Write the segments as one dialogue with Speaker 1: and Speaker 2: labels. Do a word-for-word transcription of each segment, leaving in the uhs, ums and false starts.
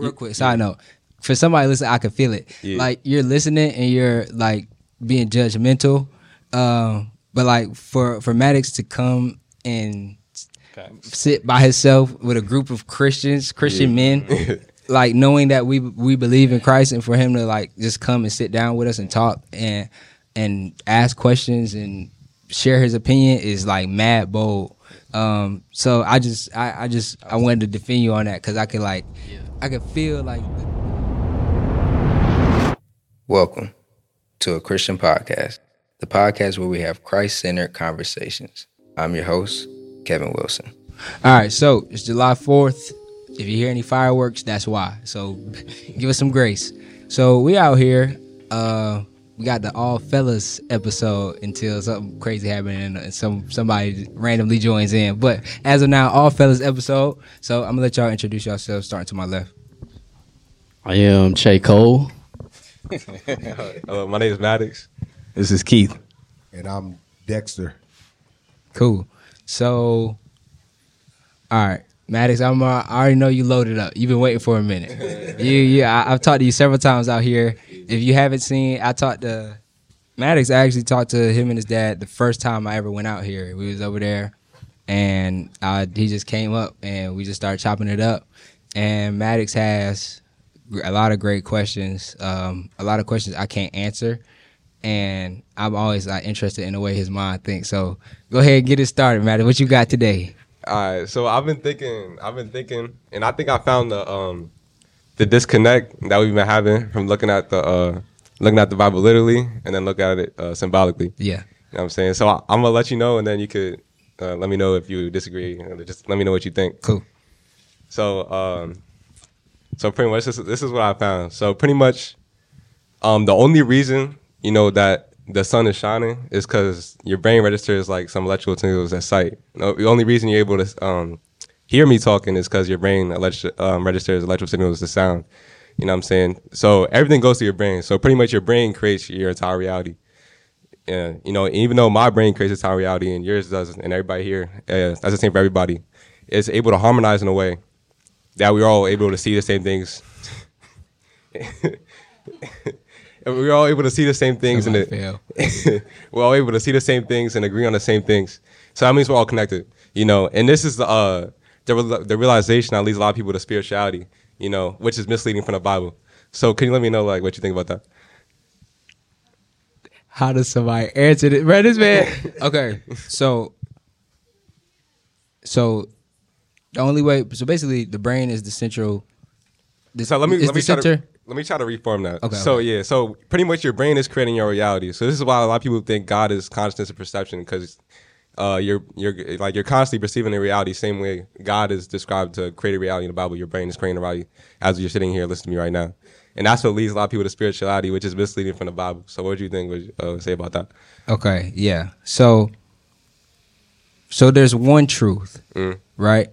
Speaker 1: real quick, side note. For somebody listening, I can feel it.
Speaker 2: Yeah.
Speaker 1: Like, you're listening and you're, like, being judgmental. Um, but, like, for, for Maddox to come and okay. sit by himself with a group of Christians, Christian yeah. men, like, knowing that we we believe in Christ, and for him to, like, just come and sit down with us and talk and and ask questions and share his opinion is, like, mad bold. Um, so I just, I, I just, I wanted to defend you on that because I could, like, yeah. I could feel, like...
Speaker 3: Welcome to A Christian Podcast, the podcast where we have Christ-centered conversations. I'm your host, Kevin Wilson.
Speaker 1: All right, so it's July fourth. If you hear any fireworks, that's why. So give us some grace. So we out here. Uh, we got the All Fellas episode until something crazy happened and some somebody randomly joins in. But as of now, All Fellas episode. So I'm going to let y'all introduce yourselves, starting to my left.
Speaker 4: I am Che Cole.
Speaker 2: Hello, my name is Maddox.
Speaker 5: This is Keith.
Speaker 6: And I'm Dexter.
Speaker 1: Cool. So, all right. Maddox, I'm, uh, I already know you loaded up. You've been waiting for a minute. you, you, I, I've talked to you several times out here. If you haven't seen, I talked to Maddox. I actually talked to him and his dad the first time I ever went out here. We was over there, and uh, he just came up, and we just started chopping it up. And Maddox has a lot of great questions, um, a lot of questions I can't answer, and I'm always like, interested in the way his mind thinks. So go ahead and get it started, Maddox. What you got today?
Speaker 2: All right, so I've been thinking, I've been thinking, and I think I found the um, the disconnect that we've been having from looking at the uh, looking at the Bible literally and then look at it uh, symbolically.
Speaker 1: Yeah,
Speaker 2: you know what I'm saying. So I, I'm gonna let you know, and then you could uh, let me know if you disagree. Just let me know what you think.
Speaker 1: Cool.
Speaker 2: So, um, so pretty much this is, this is what I found. So pretty much, um, the only reason you know that the sun is shining is because your brain registers like some electrical signals at sight. You know, the only reason you're able to um, hear me talking is because your brain electri- um, registers electrical signals to sound. You know what I'm saying? So everything goes to your brain. So pretty much your brain creates your entire reality. Yeah, you know, even though my brain creates its entire reality and yours doesn't, and everybody here, uh, that's the same for everybody, it's able to harmonize in a way that we're all able to see the same things. We're all able to see the same things, and we're all able to see the same things and agree on the same things. So that means we're all connected, you know. And this is the uh, the, the realization that leads a lot of people to spirituality, you know, which is misleading from the Bible. So can you let me know like what you think about that?
Speaker 1: How does somebody answer this, bro? This man. Okay, so so the only way. So basically, the brain is the central. The,
Speaker 2: so let me let me try
Speaker 1: center?
Speaker 2: to. Let me try to reform that.
Speaker 1: Okay,
Speaker 2: so,
Speaker 1: okay.
Speaker 2: yeah. So, pretty much your brain is creating your reality. So, this is why a lot of people think God is consciousness of perception because uh, you're you're like you're constantly perceiving the reality same way God is described to create a reality in the Bible. Your brain is creating a reality as you're sitting here listening to me right now. And that's what leads a lot of people to spirituality, which is misleading from the Bible. So, what do you think would you, uh, say about that?
Speaker 1: Okay, yeah. So, so there's one truth,
Speaker 2: mm.
Speaker 1: right?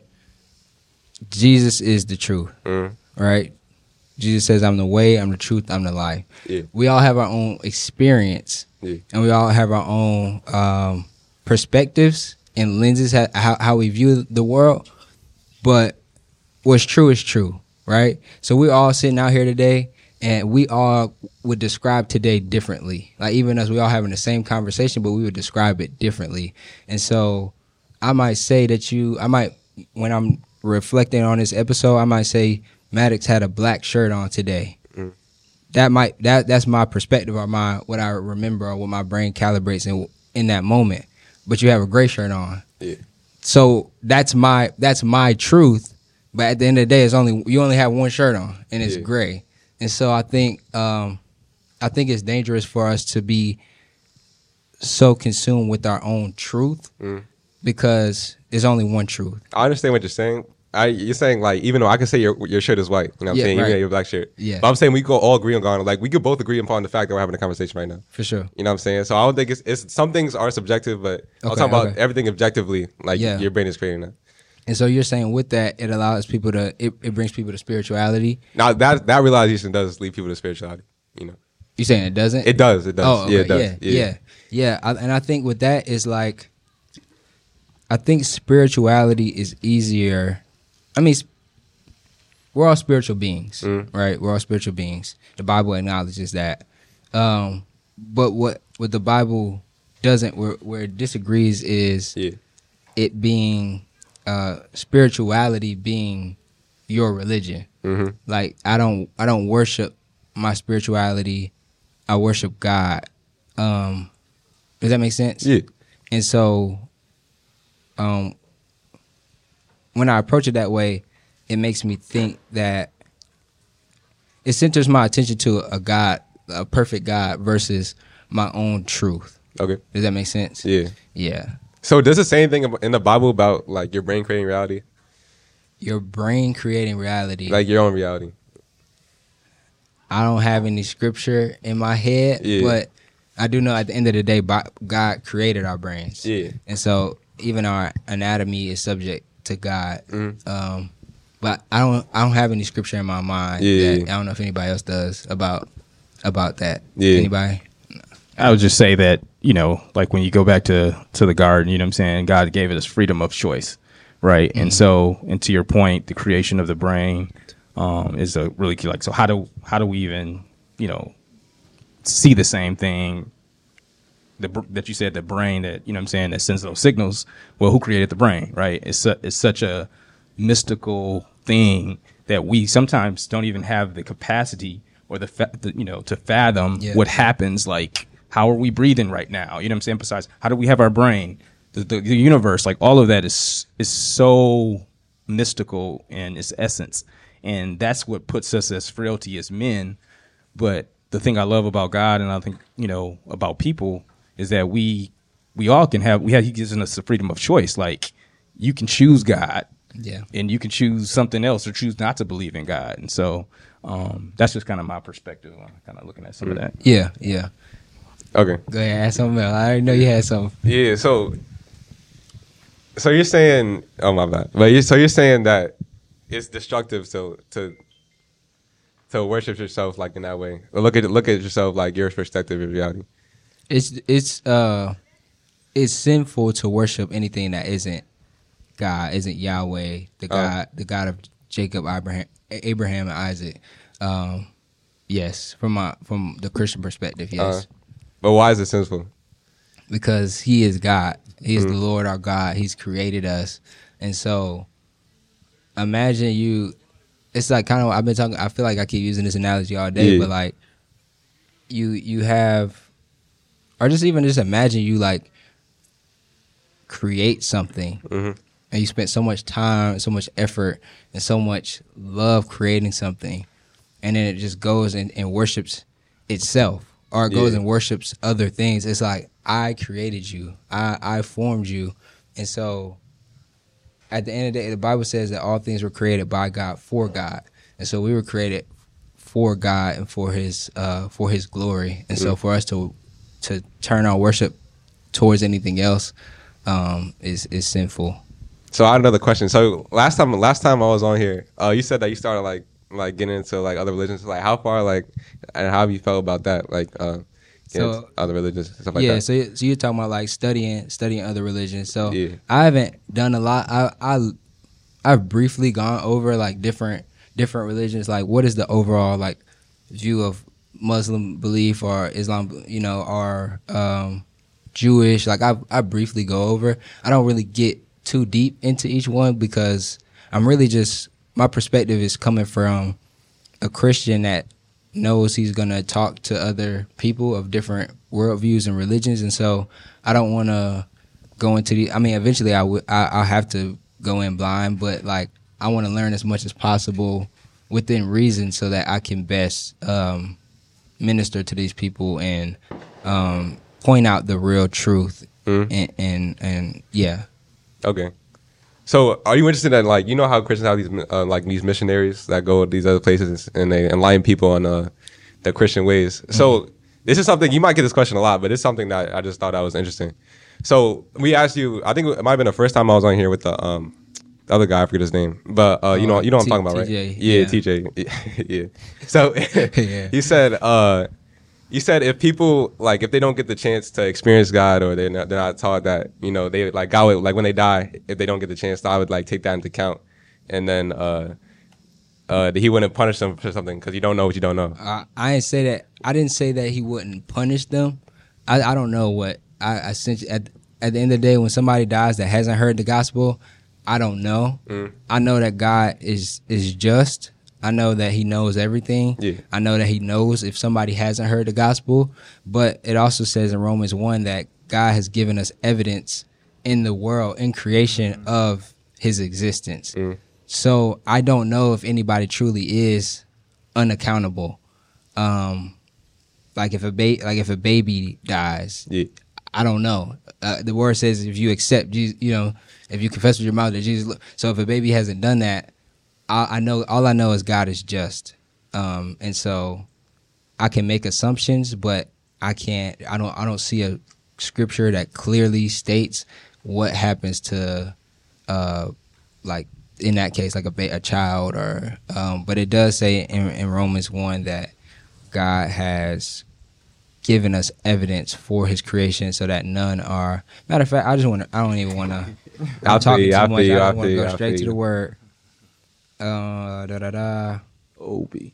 Speaker 1: Jesus is the truth,
Speaker 2: mm.
Speaker 1: right? Jesus says, I'm the way, I'm the truth, I'm the life.
Speaker 2: Yeah.
Speaker 1: We all have our own experience,
Speaker 2: yeah.
Speaker 1: and we all have our own um, perspectives and lenses, how, how we view the world. But what's true is true, right? So we're all sitting out here today, and we all would describe today differently. Like even us, we all having the same conversation, but we would describe it differently. And so I might say that you, I might, when I'm reflecting on this episode, I might say, Maddox had a black shirt on today.
Speaker 2: Mm.
Speaker 1: That might that that's my perspective or my what I remember or what my brain calibrates in in that moment. But you have a gray shirt on.
Speaker 2: Yeah.
Speaker 1: So that's my that's my truth. But at the end of the day, it's only you only have one shirt on and it's
Speaker 2: yeah.
Speaker 1: gray. And so I think um, I think it's dangerous for us to be so consumed with our own truth
Speaker 2: mm.
Speaker 1: because there's only one truth.
Speaker 2: I understand what you're saying. I, you're saying like even though I can say your your shirt is white, you know what I'm
Speaker 1: Yeah,
Speaker 2: saying,
Speaker 1: right.
Speaker 2: even your black shirt.
Speaker 1: Yeah.
Speaker 2: But I'm saying we could all agree on God. Like we could both agree upon the fact that we're having a conversation right now.
Speaker 1: For sure.
Speaker 2: You know what I'm saying? So I don't think it's, it's some things are subjective, but I'm
Speaker 1: Okay,
Speaker 2: talking about
Speaker 1: okay.
Speaker 2: everything objectively. Like
Speaker 1: Yeah.
Speaker 2: your brain is creating that.
Speaker 1: And so you're saying with that, it allows people to, it, it brings people to spirituality.
Speaker 2: Now that that realization does lead people to spirituality. You know,
Speaker 1: You saying it doesn't?
Speaker 2: it does. It does.
Speaker 1: Oh, okay.
Speaker 2: Yeah, it does.
Speaker 1: yeah, yeah, yeah. I, and I think with that is like, I think spirituality is easier. I mean, we're all spiritual beings,
Speaker 2: Mm.
Speaker 1: right? We're all spiritual beings. The Bible acknowledges that. Um, but what what the Bible doesn't, where, where it disagrees, is
Speaker 2: Yeah.
Speaker 1: it being uh, spirituality being your religion.
Speaker 2: Mm-hmm.
Speaker 1: Like I don't I don't worship my spirituality. I worship God. Um, does that make sense?
Speaker 2: Yeah.
Speaker 1: And so, um, when I approach it that way, it makes me think that it centers my attention to a God, a perfect God, versus my own truth.
Speaker 2: Okay.
Speaker 1: Does that make sense?
Speaker 2: Yeah.
Speaker 1: Yeah.
Speaker 2: So does it say anything ab- in the Bible about like your brain creating reality,
Speaker 1: Your brain creating reality.
Speaker 2: like your own reality?
Speaker 1: I don't have any scripture in my head,
Speaker 2: Yeah.
Speaker 1: but I do know at the end of the day, Bi- God created our brains.
Speaker 2: Yeah.
Speaker 1: And so even our anatomy is subject to God.
Speaker 2: Mhm.
Speaker 1: Um, but I don't I don't have any scripture in my mind.
Speaker 2: Yeah.
Speaker 1: That, I don't know if anybody else does about about that.
Speaker 2: Yeah.
Speaker 1: Anybody?
Speaker 5: I would just say that, you know, like when you go back to, to the garden, you know what I'm saying? God gave us freedom of choice, right? And so, and to your point, the creation of the brain um, is a really key. Like, so how do, how do we even, you know, see the same thing the, br- that you said, the brain that, you know what I'm saying, that sends those signals? Well, who created the brain, right? It's, su- it's such a mystical thing that we sometimes don't even have the capacity or the, fa- the you know, to fathom
Speaker 1: Yeah.
Speaker 5: what happens. Like, how are we breathing right now? You know what I'm saying? Besides, how do we have our brain? The, the, the universe, like all of that is is so mystical in its essence. And that's what puts us as frailty as men. But the thing I love about God, and I think, you know, about people, is that we we all can have, we have, he gives us the freedom of choice. Like, you can choose God.
Speaker 1: Yeah.
Speaker 5: And you can choose something else or choose not to believe in God. And so um, that's just kind of my perspective on kind of looking at some of that.
Speaker 1: Yeah. Yeah.
Speaker 2: Okay.
Speaker 1: Go ahead, ask something else. I already know you had something.
Speaker 2: Yeah. So, so you're saying, oh my bad, but you so you're saying that it's destructive to to to worship yourself like in that way, or look at look at yourself like your perspective of reality.
Speaker 1: It's it's uh it's sinful to worship anything that isn't God, isn't Yahweh, the God, the God of Jacob, Abraham, Abraham and Isaac. Um, yes, from my from the Christian perspective, yes,
Speaker 2: Uh, but why is it sinful?
Speaker 1: because He is God. He is
Speaker 2: Mhm.
Speaker 1: the Lord our God. He's created us, and so imagine you. It's like kind of I've been talking. I feel like I keep using this analogy all day,
Speaker 2: Yeah.
Speaker 1: but like you you have, or just even just imagine you like create something.
Speaker 2: Mhm.
Speaker 1: And you spent so much time, so much effort, and so much love creating something, and then it just goes and, and worships itself, or it goes
Speaker 2: Yeah.
Speaker 1: and worships other things. It's like, I created you, I, I formed you, and so at the end of the day, the Bible says that all things were created by God for God, and so we were created for God and for His uh, for His glory, and so for us to to turn our worship towards anything else um, is is sinful.
Speaker 2: So I had another question. So last time, last time I was on here, uh, you said that you started like like getting into like other religions. Like how far, like, and how have you felt about that? Like, uh, getting
Speaker 1: So-
Speaker 2: into other religions and stuff like
Speaker 1: yeah,
Speaker 2: that.
Speaker 1: so you- so you're talking about like studying studying other religions. So
Speaker 2: Yeah.
Speaker 1: I haven't done a lot. I I I've briefly gone over like different different religions. Like what is the overall like view of Muslim belief or Islam, you know, or um, Jewish? Like I I briefly go over. I don't really get too deep into each one because I'm really just, my perspective is coming from a Christian that knows he's gonna talk to other people of different worldviews and religions, and so I don't want to go into the. I mean, eventually I would. I, I'll have to go in blind, but like I want to learn as much as possible within reason, so that I can best um, minister to these people and um, point out the real truth.
Speaker 2: Mhm.
Speaker 1: And, and and yeah,
Speaker 2: Okay. So, are you interested in like you know how Christians have these uh, like these missionaries that go to these other places and they enlighten people on uh, the Christian ways? So, this is something you might get this question a lot, but it's something that I just thought that was interesting. So, we asked you. I think it might have been the first time I was on here with the um the other guy. I forget his name, but uh, you know you know what I'm
Speaker 1: T-
Speaker 2: talking about, right?
Speaker 1: T J,
Speaker 2: Yeah,
Speaker 1: yeah.
Speaker 2: T J. Yeah. So,
Speaker 1: Yeah.
Speaker 2: you said uh. You said if people like if they don't get the chance to experience God or they're not, they're not taught that you know they like God would, like when they die if they don't get the chance I would like take that into account and then uh uh, that he wouldn't punish them for something because you don't know what you don't know.
Speaker 1: Uh, I didn't say that. I didn't say that he wouldn't punish them. I, I don't know what I, I sent you, at at the end of the day when somebody dies that hasn't heard the gospel. I don't know. Mm. I know that God is is just. I know that he knows everything.
Speaker 2: Yeah.
Speaker 1: I know that he knows if somebody hasn't heard the gospel. But it also says in Romans one that God has given us evidence in the world, in creation of his existence. Mm. So I don't know if anybody truly is unaccountable. Um, like if a ba- like if a baby dies,
Speaker 2: yeah.
Speaker 1: I don't know. Uh, the word says if you accept Jesus, you know, if you confess with your mouth that Jesus. So if a baby hasn't done that, I, I know all I know is God is just, um, and so I can make assumptions, but I can't. I don't. I don't see a scripture that clearly states what happens to, uh, like in that case, like a ba- a child or. Um, but it does say in, in Romans one that God has given us evidence for his creation so that none are. Matter of fact, I just want to. I don't even want to. I'm talking too much. I just want to go straight to the word. Uh, da da da.
Speaker 2: Obi.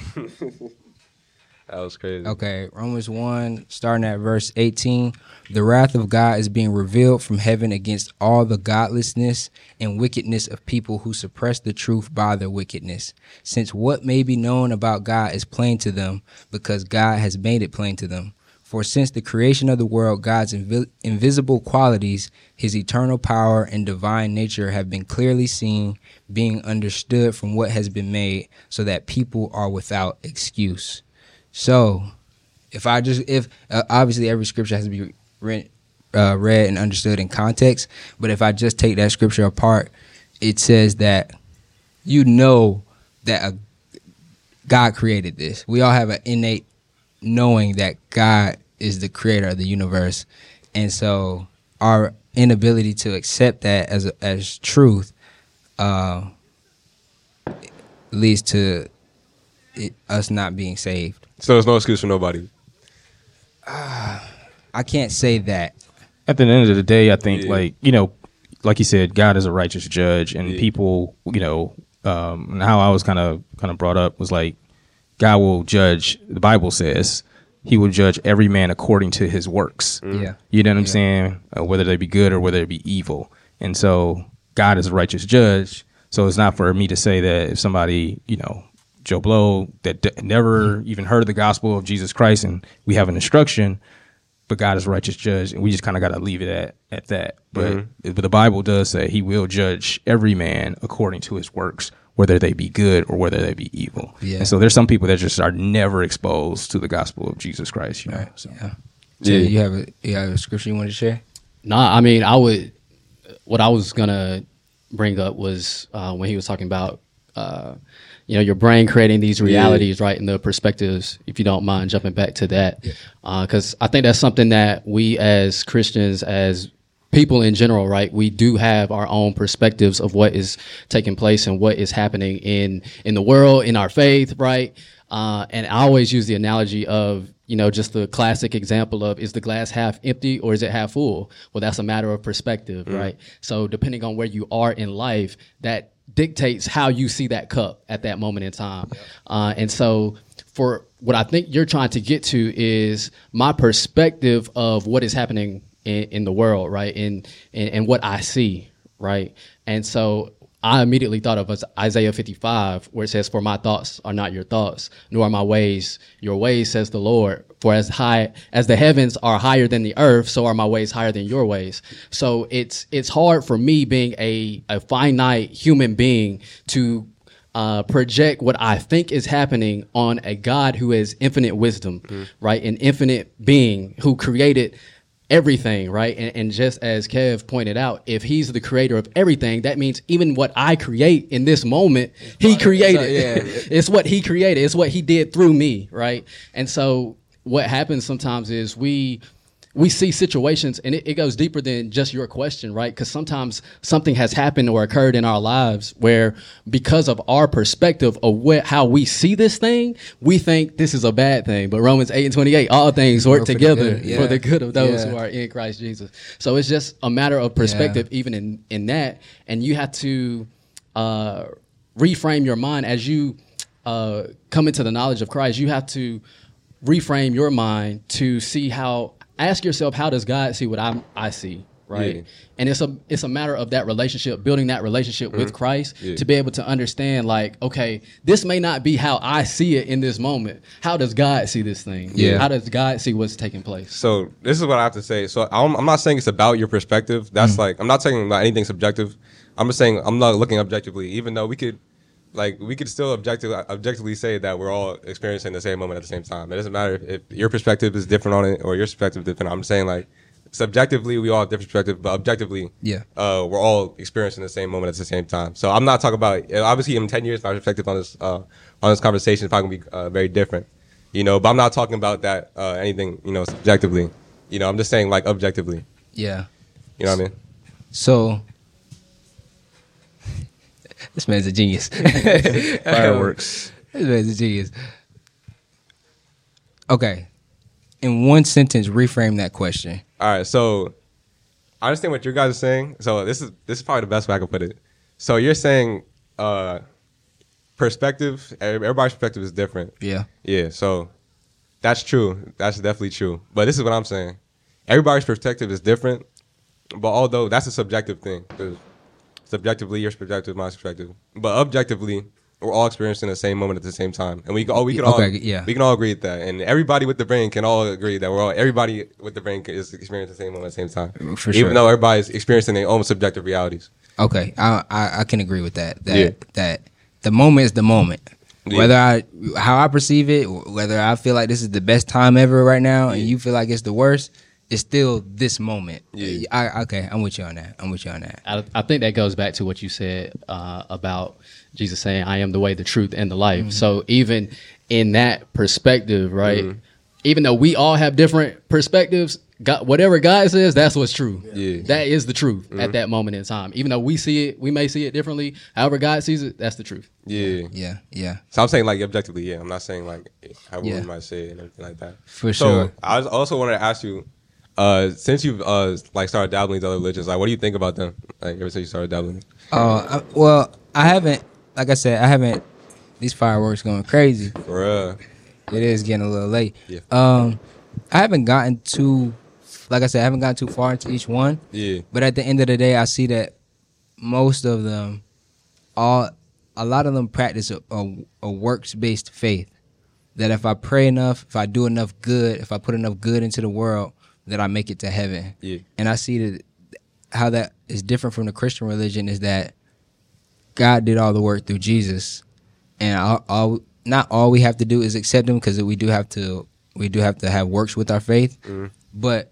Speaker 2: That was crazy.
Speaker 1: Okay, Romans one, starting at verse eighteen. The wrath of God is being revealed from heaven against all the godlessness and wickedness of people who suppress the truth by their wickedness. Since what may be known about God is plain to them, because God has made it plain to them. For since the creation of the world, God's invi- invisible qualities, his eternal power and divine nature have been clearly seen, being understood from what has been made, so that people are without excuse. So, if I just, if uh, obviously every scripture has to be read, uh, read and understood in context, but if I just take that scripture apart, it says that you know that a, God created this. We all have an innate knowing that God is the creator of the universe, and so our inability to accept that as a, as truth uh, leads to it, us not being saved.
Speaker 2: So there's no excuse for nobody.
Speaker 1: Uh, I can't say that.
Speaker 5: At the end of the day, I think,
Speaker 2: yeah.
Speaker 5: like, you know, like you said, God is a righteous judge, and yeah. people, you know, um, and how I was kind of kind of brought up was like, God will judge. The Bible says he will judge every man according to his works.
Speaker 1: Mm. Yeah,
Speaker 5: you know what I'm
Speaker 1: yeah.
Speaker 5: saying? Uh, whether they be good or whether they be evil. And so God is a righteous judge. So it's not for me to say that if somebody, you know, Joe Blow that d- never mm. even heard of the gospel of Jesus Christ, and we have an instruction, but God is a righteous judge, and we just kind of got to leave it at, at that. But, mm-hmm. but the Bible does say he will judge every man according to his works, whether they be good or whether they be evil. Yeah. And so there's some people that just are never exposed to the gospel of Jesus Christ. You know?
Speaker 1: Right. So, yeah. So yeah. you have a you have a scripture you want to share?
Speaker 4: No, nah, I mean, I would. What I was gonna bring up was uh, when he was talking about, uh, you know, your brain creating these realities, yeah. right, and the perspectives. If you don't mind jumping back to that, because yeah. uh, I think that's something that we as Christians, as people in general, right, we do have our own perspectives of what is taking place and what is happening in in the world, in our faith, right? Uh, and I always use the analogy of, you know, just the classic example of, is the glass half empty or is it half full? Well, that's a matter of perspective, mm. right? So depending on where you are in life, that dictates how you see that cup at that moment in time. Yep. Uh, and so for what I think you're trying to get to is my perspective of what is happening in, in the world, right? And, and and what I see, right? And so I immediately thought of as Isaiah fifty-five, where it says, "For my thoughts are not your thoughts, nor are my ways your ways, says the Lord. For as high as the heavens are higher than the earth, so are my ways higher than your ways." So it's it's hard for me, being a, a finite human being, to uh, project what I think is happening on a God who has infinite wisdom, mm. right? An infinite being who created everything, right? And, and just as Kev pointed out, if he's the creator of everything, that means even what I create in this moment, he created. It's, yeah. It's what he created. It's what he did through me, right? And so what happens sometimes is we we see situations, and it, it goes deeper than just your question, right? Because sometimes something has happened or occurred in our lives where, because of our perspective of what how we see this thing, we think this is a bad thing. But Romans eight and twenty-eight, all things work together yeah. for the good of those yeah. who are in Christ Jesus. So it's just a matter of perspective, yeah. even in, in that. And you have to uh, reframe your mind as you uh, come into the knowledge of Christ. You have to reframe your mind to see how. Ask yourself, how does God see what I I see? Right,
Speaker 2: Yeah.
Speaker 4: and it's a it's a matter of that relationship, building that relationship
Speaker 2: Mm-hmm.
Speaker 4: with Christ
Speaker 2: Yeah.
Speaker 4: to be able to understand, like, okay, this may not be how I see it in this moment. How does God see this thing?
Speaker 1: Yeah.
Speaker 4: How does God see what's taking place?
Speaker 2: So this is what I have to say. So I'm, I'm not saying it's about your perspective. That's like, I'm not saying about anything subjective. I'm just saying I'm not looking objectively, even though we could, like, we could still objective, objectively say that we're all experiencing the same moment at the same time. It doesn't matter if your perspective is different on it or your perspective is different. I'm saying, like, subjectively, we all have different perspectives, but objectively,
Speaker 1: Yeah.
Speaker 2: uh, we're all experiencing the same moment at the same time. So I'm not talking about, obviously in ten years, my perspective on this, uh, on this conversation is probably going to be uh, very different, you know, but I'm not talking about that, uh, anything, you know, subjectively, you know, I'm just saying, like, objectively,
Speaker 1: Yeah.
Speaker 2: you know what I mean?
Speaker 1: So this man's a genius.
Speaker 5: Fireworks.
Speaker 1: This man's a genius. Okay. In one sentence, reframe that question.
Speaker 2: All right, so I understand what you guys are saying. So this is this is probably the best way I can put it. So you're saying uh, perspective. Everybody's perspective is different.
Speaker 1: Yeah.
Speaker 2: Yeah. So that's true. That's definitely true. But this is what I'm saying. Everybody's perspective is different. But although that's a subjective thing, 'cause subjectively your perspective, my perspective, but objectively we're all experiencing the same moment at the same time, and we all we can all
Speaker 1: Okay, yeah.
Speaker 2: we can all agree with that, and everybody with the brain can all agree that we're all everybody with the brain is experiencing the same moment at the same time,
Speaker 1: For
Speaker 2: even
Speaker 1: sure.
Speaker 2: though everybody's experiencing their own subjective realities.
Speaker 1: Okay. I I, I can agree with that. That
Speaker 2: Yeah.
Speaker 1: that the moment is the moment.
Speaker 2: Yeah.
Speaker 1: Whether I how I perceive it, whether I feel like this is the best time ever right now, and
Speaker 2: Yeah.
Speaker 1: you feel like it's the worst, it's still this moment.
Speaker 2: Yeah.
Speaker 1: I, okay, I'm with you on that. I'm with you on that.
Speaker 4: I, I think that goes back to what you said uh, about Jesus saying, "I am the way, the truth, and the life."
Speaker 1: Mm-hmm.
Speaker 4: So even in that perspective, right?
Speaker 2: Mhm.
Speaker 4: Even though we all have different perspectives, God, whatever God says, that's what's true.
Speaker 2: Yeah.
Speaker 4: That is the truth at that moment in time. Even though we see it, we may see it differently. However God sees it, that's the truth.
Speaker 2: Yeah.
Speaker 1: Yeah, yeah,
Speaker 2: So I'm saying like objectively, yeah. I'm not saying like however
Speaker 1: Yeah.
Speaker 2: we might say it and everything like that.
Speaker 1: for
Speaker 2: So
Speaker 1: sure.
Speaker 2: I was also wanted to ask you, uh, since you've uh like started dabbling in other religions, like what do you think about them? Like ever since you started dabbling?
Speaker 1: Uh, I, well, I haven't. Like I said, I haven't. These fireworks going crazy.
Speaker 2: For uh,
Speaker 1: It is getting a little late.
Speaker 2: Yeah.
Speaker 1: Um, I haven't gotten too. Like I said, I haven't gotten too far into each one.
Speaker 2: yeah,
Speaker 1: But at the end of the day, I see that most of them, all a lot of them practice a, a, a works based faith. That if I pray enough, if I do enough good, if I put enough good into the world, that I make it to heaven.
Speaker 2: yeah,
Speaker 1: And I see that how that is different from the Christian religion is that God did all the work through Jesus, and all, all not all we have to do is accept Him, because we do have to we do have to have works with our faith.
Speaker 2: Mhm.
Speaker 1: But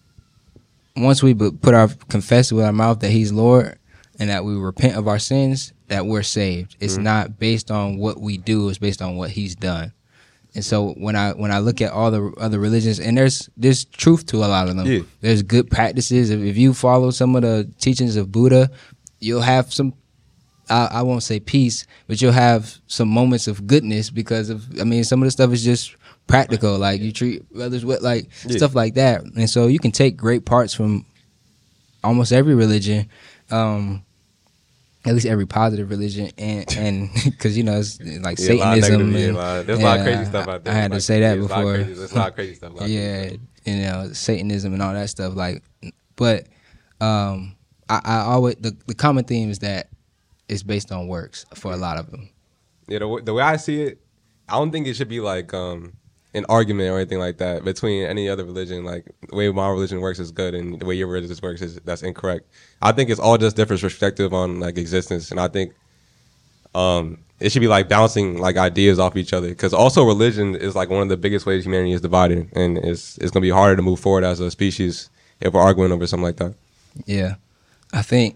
Speaker 1: once we bu- put our confess with our mouth that He's Lord and that we repent of our sins, that we're saved. It's
Speaker 2: Mhm.
Speaker 1: not based on what we do; it's based on what He's done. And so when I when I look at all the other religions, and there's there's truth to a lot of them.
Speaker 2: Yeah.
Speaker 1: There's good practices. If, if you follow some of the teachings of Buddha, you'll have some. I, I won't say peace, but you'll have some moments of goodness because of. I mean, some of the stuff is just practical. Like you treat others with like
Speaker 2: Yeah.
Speaker 1: stuff like that, and so you can take great parts from almost every religion. Um, At least every positive religion, and and because you know it's like
Speaker 2: Yeah, a lot of
Speaker 1: Satanism.
Speaker 2: negative, yeah,
Speaker 1: and,
Speaker 2: a lot of- there's a lot of
Speaker 1: yeah,
Speaker 2: crazy stuff out there.
Speaker 1: I had to
Speaker 2: Like,
Speaker 1: say that
Speaker 2: yeah, there's a lot of
Speaker 1: before.
Speaker 2: crazy- There's a lot of crazy stuff. a lot of crazy
Speaker 1: Yeah,
Speaker 2: stuff.
Speaker 1: you know Satanism and all that stuff. Like, but um, I, I always the, the common theme is that it's based on works for a lot of them.
Speaker 2: Yeah, the, w- the way I see it, I don't think it should be like um, an argument or anything like that between any other religion. Like the way my religion works is good, and the way your religion works is that's incorrect. I think it's all just different perspective on like existence, and I think um, it should be like bouncing like ideas off each other. Because also religion is like one of the biggest ways humanity is divided, and it's it's gonna be harder to move forward as a species if we're arguing over something like that.
Speaker 1: Yeah, I think.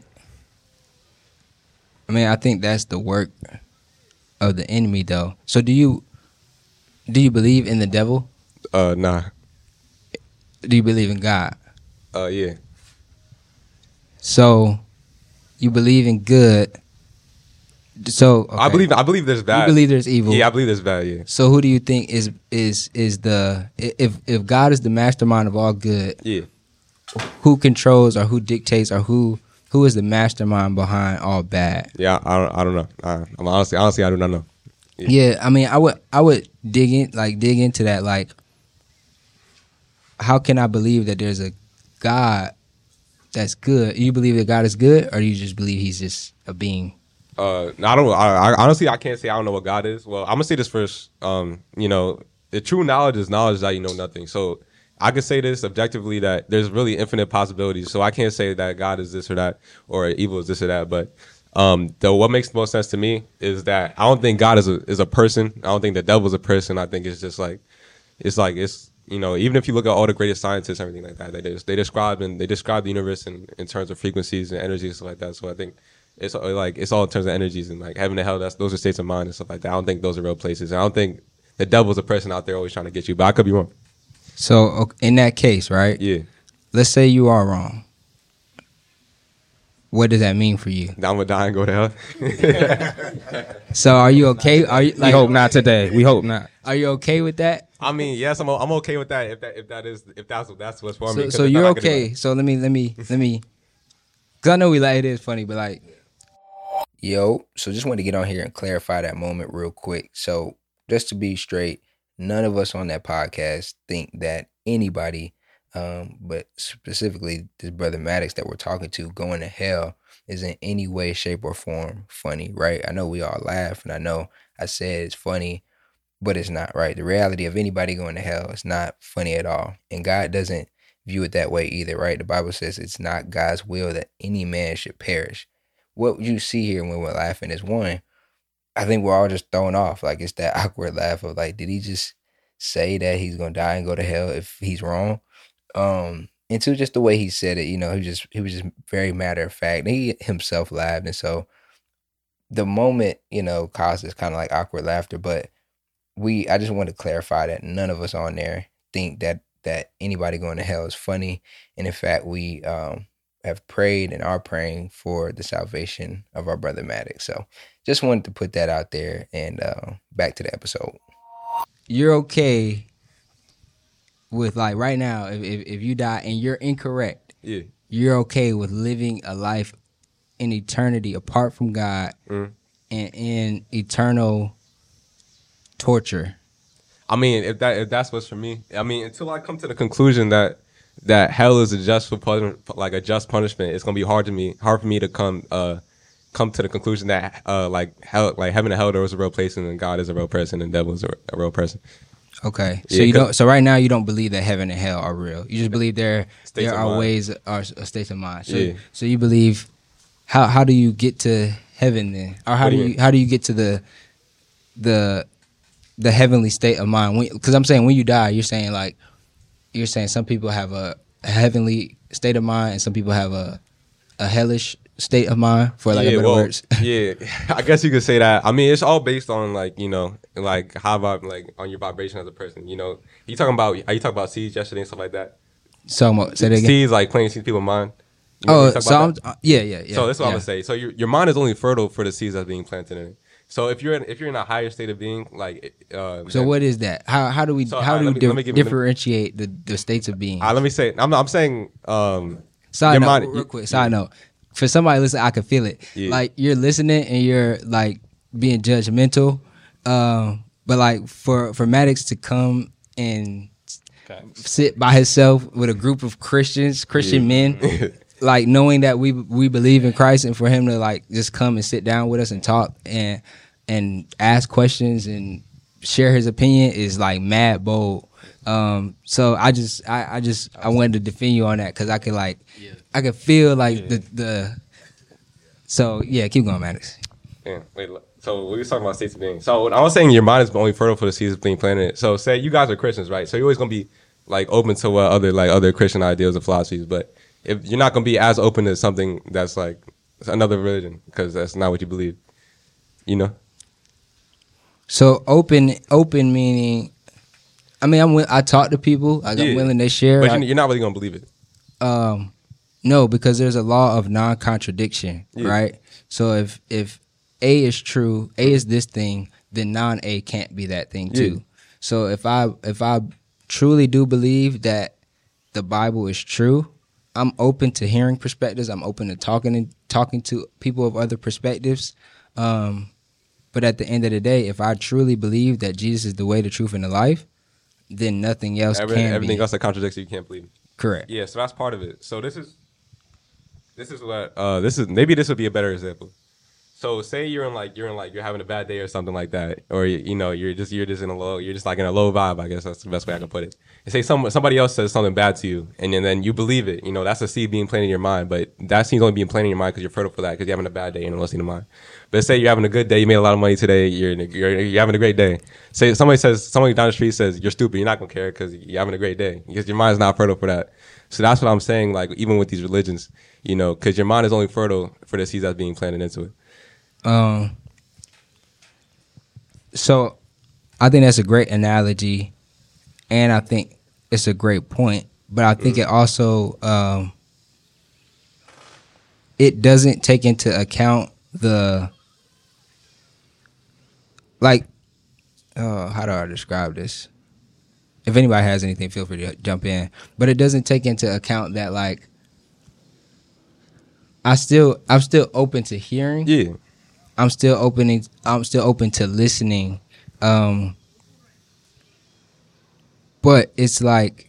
Speaker 1: I mean, I think that's the work of the enemy, though. So, do you do you believe in the devil?
Speaker 2: Uh, nah,
Speaker 1: Do you believe in God?
Speaker 2: uh, yeah,
Speaker 1: So, you believe in good. So,
Speaker 2: I
Speaker 1: okay.
Speaker 2: believe I believe there's bad.
Speaker 1: You believe there's evil.
Speaker 2: Yeah, I believe there's bad. Yeah,
Speaker 1: So, who do you think is is is the if if God is the mastermind of all good?
Speaker 2: yeah.
Speaker 1: Who controls or who dictates or who who is the mastermind behind all bad?
Speaker 2: Yeah, I don't, I don't know. I, I'm honestly, honestly, I do not know.
Speaker 1: Yeah. yeah, I mean, I would, I would dig in, like, dig into that. Like, how can I believe that there's a God that's good? You believe that God is good, or do you just believe He's just a being?
Speaker 2: Uh, no, I don't. I, I honestly, I can't say I don't know what God is. Well, I'm gonna say this first. Um, you know, the true knowledge is knowledge that you know nothing. So I could say this objectively that there's really infinite possibilities. So I can't say that God is this or that, or evil is this or that. But um, the what makes the most sense to me is that I don't think God is a is a person. I don't think the devil is a person. I think it's just like, it's like it's you know, even if you look at all the greatest scientists and everything like that, they just, they describe and they describe the universe in, in terms of frequencies and energies and stuff like that. So I think it's like it's all in terms of energies and like heaven and hell. That's those are states of mind and stuff like that. I don't think those are real places. And I don't think the devil's a person out there always trying to get you. But I could be wrong.
Speaker 1: So okay, in that case, right?
Speaker 2: Yeah.
Speaker 1: Let's say you are wrong. What does that mean for you?
Speaker 2: Now I'm gonna die and go to hell.
Speaker 1: So are you okay? Are you
Speaker 5: We
Speaker 1: like?
Speaker 5: hope not today. We hope not.
Speaker 1: Are you okay with that?
Speaker 2: I mean, yes, I'm I'm okay with that if that if that is if that's that's what's for me.
Speaker 1: So,
Speaker 2: 'cause
Speaker 1: so
Speaker 2: it's not
Speaker 1: you're
Speaker 2: like it's
Speaker 1: okay.
Speaker 2: like-
Speaker 1: So let me let me let me. Cause I know we like it is funny, but like.
Speaker 3: Yo, so just wanted to get on here and clarify that moment real quick. So just to be straight, none of us on that podcast think that anybody, um, but specifically this brother Maddox that we're talking to, going to hell is in any way, shape, or form funny, right? I know we all laugh, and I know I said it's funny, but it's not, right? The reality of anybody going to hell is not funny at all. And God doesn't view it that way either, right? The Bible says it's not God's will that any man should perish. What you see here when we're laughing is, one, I think we're all just thrown off. Like, it's that awkward laugh of like, did he just say that he's gonna die and go to hell if he's wrong? Um, and two, just the way he said it, you know, he just he was just very matter of fact. And he himself laughed, and so the moment, you know, caused this kind of like awkward laughter. But we, I just want to clarify that none of us on there think that that anybody going to hell is funny, and in fact, we um. have prayed and are praying for the salvation of our brother Maddox. So just wanted to put that out there, and uh, back to the episode.
Speaker 1: You're okay with, like, right now, if, if if you die and you're incorrect,
Speaker 2: yeah.
Speaker 1: you're okay with living a life in eternity apart from God
Speaker 2: Mm.
Speaker 1: and in eternal torture.
Speaker 2: I mean, if that if that's what's for me, I mean, until I come to the conclusion that that hell is a just for punishment, like a just punishment, it's gonna be hard to me, hard for me to come, uh, come to the conclusion that, uh, like hell, like heaven and hell, there was a real place, and then God is a real person, and devil is a, a real person.
Speaker 1: Okay, so
Speaker 2: Yeah,
Speaker 1: you
Speaker 2: 'cause-
Speaker 1: don't. So right now, you don't believe that heaven and hell are real. You just believe there
Speaker 2: States
Speaker 1: there
Speaker 2: of
Speaker 1: are
Speaker 2: mind.
Speaker 1: ways, are uh, states of mind. So,
Speaker 2: Yeah.
Speaker 1: so you believe. How how do you get to heaven then, or how
Speaker 2: What
Speaker 1: do
Speaker 2: do you
Speaker 1: you
Speaker 2: mean?
Speaker 1: how do you get to the the the heavenly state of mind? Because I'm saying when you die, you're saying like you're saying some people have a, a heavenly state of mind, and some people have a a hellish state of mind, for like a better
Speaker 2: well,
Speaker 1: words.
Speaker 2: yeah, I guess you could say that. I mean, it's all based on like you know, like how vibe, like on your vibration as a person. You know, you talking about are you talking about seeds yesterday and stuff like that?
Speaker 1: So mo- say that again.
Speaker 2: Seeds like planting seeds in people's mind. You know,
Speaker 1: Oh,
Speaker 2: you talk
Speaker 1: so I'm,
Speaker 2: about that?
Speaker 1: uh, yeah, yeah, yeah.
Speaker 2: So that's what
Speaker 1: yeah.
Speaker 2: I'm gonna say. So your your mind is only fertile for the seeds that's being planted in it. So if you're in, if you're in a higher state of being, like uh,
Speaker 1: So
Speaker 2: then-
Speaker 1: what is that? How how do we
Speaker 2: So,
Speaker 1: how
Speaker 2: alright,
Speaker 1: do we
Speaker 2: let me- let
Speaker 1: di-
Speaker 2: me give you-
Speaker 1: differentiate the, the states of being?
Speaker 2: Uh, let me say, I'm I'm saying, um,
Speaker 1: Side
Speaker 2: your
Speaker 1: note,
Speaker 2: mind-
Speaker 1: real quick. Side note, for somebody listening, I can feel it.
Speaker 2: Yeah.
Speaker 1: Like you're listening and you're like being judgmental, um, but like for for Maddox to come and sit by himself with a group of Christians, Christian men, like knowing that we we believe in Christ, and for him to like just come and sit down with us and talk and and ask questions and share his opinion is like mad bold. Um, so I just I, I just I wanted to defend you on that because I could like I could feel like the the. So yeah, keep going, Maddox.
Speaker 2: Yeah, wait. look. So we were talking about states of being. So I was saying your mind is only fertile for the seeds being planted. So say you guys are Christians, right? So you're always gonna be like open to what other like other Christian ideals and philosophies, but if you're not gonna be as open to something that's like another religion because that's not what you believe, you know.
Speaker 1: So open open meaning, I mean I'm wi- I talk to people like
Speaker 2: Yeah.
Speaker 1: I'm willing to share.
Speaker 2: But
Speaker 1: I-
Speaker 2: you're you're not really gonna believe it.
Speaker 1: Um, no, because there's a law of non-contradiction,
Speaker 2: Yeah.
Speaker 1: right? So if if A is true, A is this thing, then non-A can't be that thing too.
Speaker 2: Yeah.
Speaker 1: So if I if I truly do believe that the Bible is true, I'm open to hearing perspectives. I'm open to talking and talking to people of other perspectives. Um, but at the end of the day, if I truly believe that Jesus is the way, the truth, and the life, then nothing else
Speaker 2: Every,
Speaker 1: can
Speaker 2: everything
Speaker 1: be.
Speaker 2: else that contradicts you, you can't believe.
Speaker 1: Correct.
Speaker 2: Yeah, so that's part of it. So this is this is what uh this is maybe this would be a better example. So say you're in like you're in like you're having a bad day or something like that, or you, you know you're just you're just in a low you're just like in a low vibe. I guess that's the best way I can put it. And say some somebody else says something bad to you, and then, then you believe it. You know that's a seed being planted in your mind, but that seed's only being planted in your mind because you're fertile for that because you're having a bad day and you're listening to mind. But say you're having a good day, you made a lot of money today, you're you're, you're having a great day. Say somebody says somebody down the street says you're stupid, you're not gonna care because you're having a great day because your mind's not fertile for that. So that's what I'm saying. Like even with these religions, you know, because your mind is only fertile for the seeds that's being planted into it.
Speaker 1: Um. So, I think that's a great analogy, and I think it's a great point. But I think mm. it also um, it doesn't take into account the like. Uh, how do I describe this? If anybody has anything, feel free to jump in. But it doesn't take into account that like I still I'm still open to hearing.
Speaker 2: Yeah.
Speaker 1: I'm still opening. I'm still open to listening, um, but it's like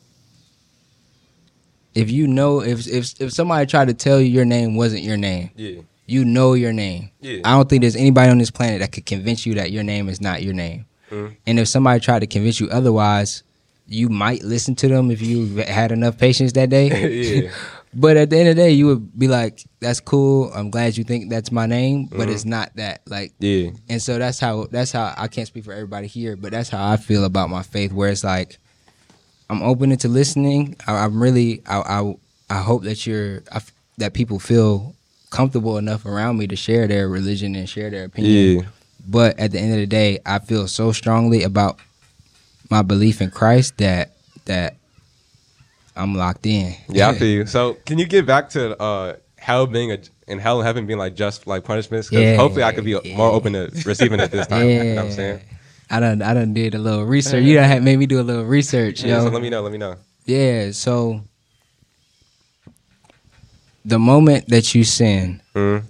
Speaker 1: if you know if if if somebody tried to tell you your name wasn't your name,
Speaker 2: yeah,
Speaker 1: you know your name.
Speaker 2: Yeah.
Speaker 1: I don't think there's anybody on this planet that could convince you that your name is not your name.
Speaker 2: Mm.
Speaker 1: And if somebody tried to convince you otherwise, you might listen to them if you had enough patience that day.
Speaker 2: yeah.
Speaker 1: But at the end of the day, you would be like, "That's cool. I'm glad you think that's my name, but
Speaker 2: mm-hmm.
Speaker 1: it's not that." Like,
Speaker 2: yeah.
Speaker 1: And so that's how that's how I can't speak for everybody here, but that's how I feel about my faith. Where it's like, I'm open to listening. I, I'm really, I, I, I hope that you're I, that people feel comfortable enough around me to share their religion and share their opinion.
Speaker 2: Yeah.
Speaker 1: But at the end of the day, I feel so strongly about my belief in Christ that that. I'm locked in.
Speaker 2: Yeah, I feel you. So, can you get back to uh, hell being a and hell and heaven being like just like punishments? Because
Speaker 1: Yeah,
Speaker 2: hopefully, I could be
Speaker 1: yeah.
Speaker 2: more open to receiving it this time.
Speaker 1: Yeah.
Speaker 2: You know what I'm saying?
Speaker 1: I done I done did a little research. You done had made me do a little research.
Speaker 2: Yeah.
Speaker 1: Yo.
Speaker 2: So let me know. Let me know.
Speaker 1: Yeah. So the moment that you sin.
Speaker 2: Mm.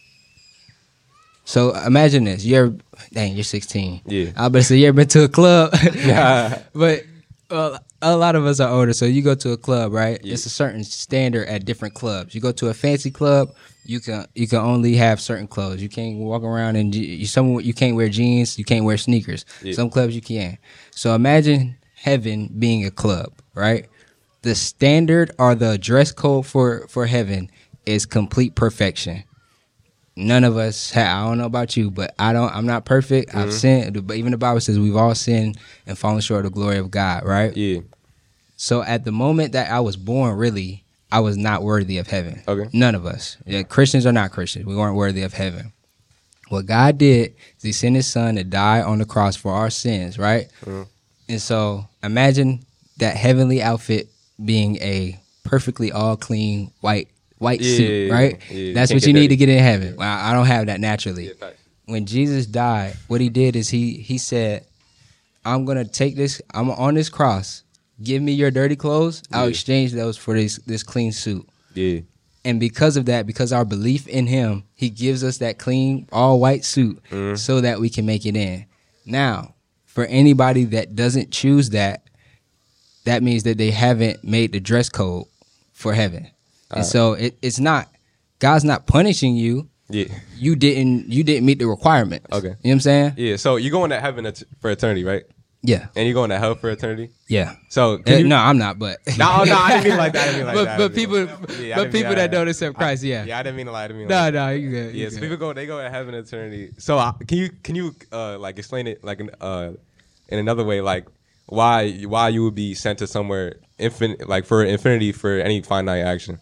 Speaker 1: So imagine this. You're dang. You're sixteen.
Speaker 2: Yeah.
Speaker 1: I bet say you ever been to a club?
Speaker 2: Yeah.
Speaker 1: But well, a lot of us are older, so you go to a club, right?
Speaker 2: Yeah.
Speaker 1: It's a certain standard at different clubs. You go to a fancy club, you can you can only have certain clothes. You can't walk around in je- you some you can't wear jeans, you can't wear sneakers.
Speaker 2: Yeah.
Speaker 1: Some clubs you can. So imagine heaven being a club, right? The standard or the dress code for for heaven is complete perfection. None of us have, I don't know about you, but I don't, I'm not perfect. Mm-hmm. I've sinned, but even the Bible says we've all sinned and fallen short of the glory of God, right?
Speaker 2: Yeah.
Speaker 1: So at the moment that I was born, really, I was not worthy of heaven.
Speaker 2: Okay.
Speaker 1: None of us. Yeah, Christians or not Christians, we weren't worthy of heaven. What God did is he sent his son to die on the cross for our sins, right?
Speaker 2: Mm-hmm.
Speaker 1: And so imagine that heavenly outfit being a perfectly all clean white white
Speaker 2: Yeah,
Speaker 1: suit, right?
Speaker 2: yeah.
Speaker 1: That's
Speaker 2: Can't
Speaker 1: what you
Speaker 2: get
Speaker 1: need
Speaker 2: dirty.
Speaker 1: to get in heaven. Well, I don't have that naturally.
Speaker 2: Yeah, facts.
Speaker 1: When Jesus died, what he did is he he said, I'm gonna take this, I'm on this cross, give me your dirty clothes, I'll
Speaker 2: Yeah.
Speaker 1: exchange those for this this clean suit.
Speaker 2: Yeah.
Speaker 1: And because of that, because our belief in him, he gives us that clean, all white suit
Speaker 2: Mhm.
Speaker 1: so that we can make it in. Now, for anybody that doesn't choose that, that means that they haven't made the dress code for heaven. And
Speaker 2: Alright.
Speaker 1: so it, it's not, God's not punishing you.
Speaker 2: Yeah.
Speaker 1: You didn't you didn't meet the requirements.
Speaker 2: Okay.
Speaker 1: You know what I'm saying?
Speaker 2: Yeah. So you're going to heaven et- for eternity, right?
Speaker 1: Yeah.
Speaker 2: And you're going to hell for eternity.
Speaker 1: Yeah.
Speaker 2: So
Speaker 1: Uh,
Speaker 2: can you,
Speaker 1: no, I'm not, but
Speaker 2: no, no, I didn't mean it like that. I didn't mean it like
Speaker 1: but,
Speaker 2: that. I
Speaker 1: but
Speaker 2: didn't mean
Speaker 1: people
Speaker 2: it like that. Yeah, I
Speaker 1: but
Speaker 2: didn't mean
Speaker 1: people that
Speaker 2: I-
Speaker 1: don't accept Christ, yeah.
Speaker 2: Yeah, I didn't mean to lie. I didn't mean
Speaker 1: No,
Speaker 2: like
Speaker 1: no, you good. you
Speaker 2: Yeah, so
Speaker 1: good.
Speaker 2: people go, they go to heaven eternity. So uh, can you can you uh, like explain it like in, uh, in another way, like why why you would be sent to somewhere infinite, like for infinity for any finite action?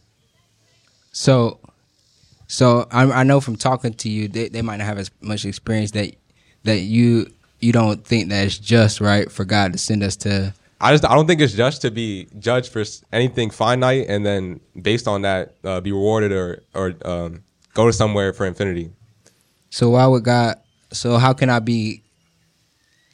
Speaker 1: So, so I, I know from talking to you, they, they might not have as much experience that that you you don't think that it's just right for God to send us to.
Speaker 2: I just I don't think it's just to be judged for s- anything finite and then based on that uh, be rewarded or or um, go to somewhere for infinity.
Speaker 1: So why would God? So how can I be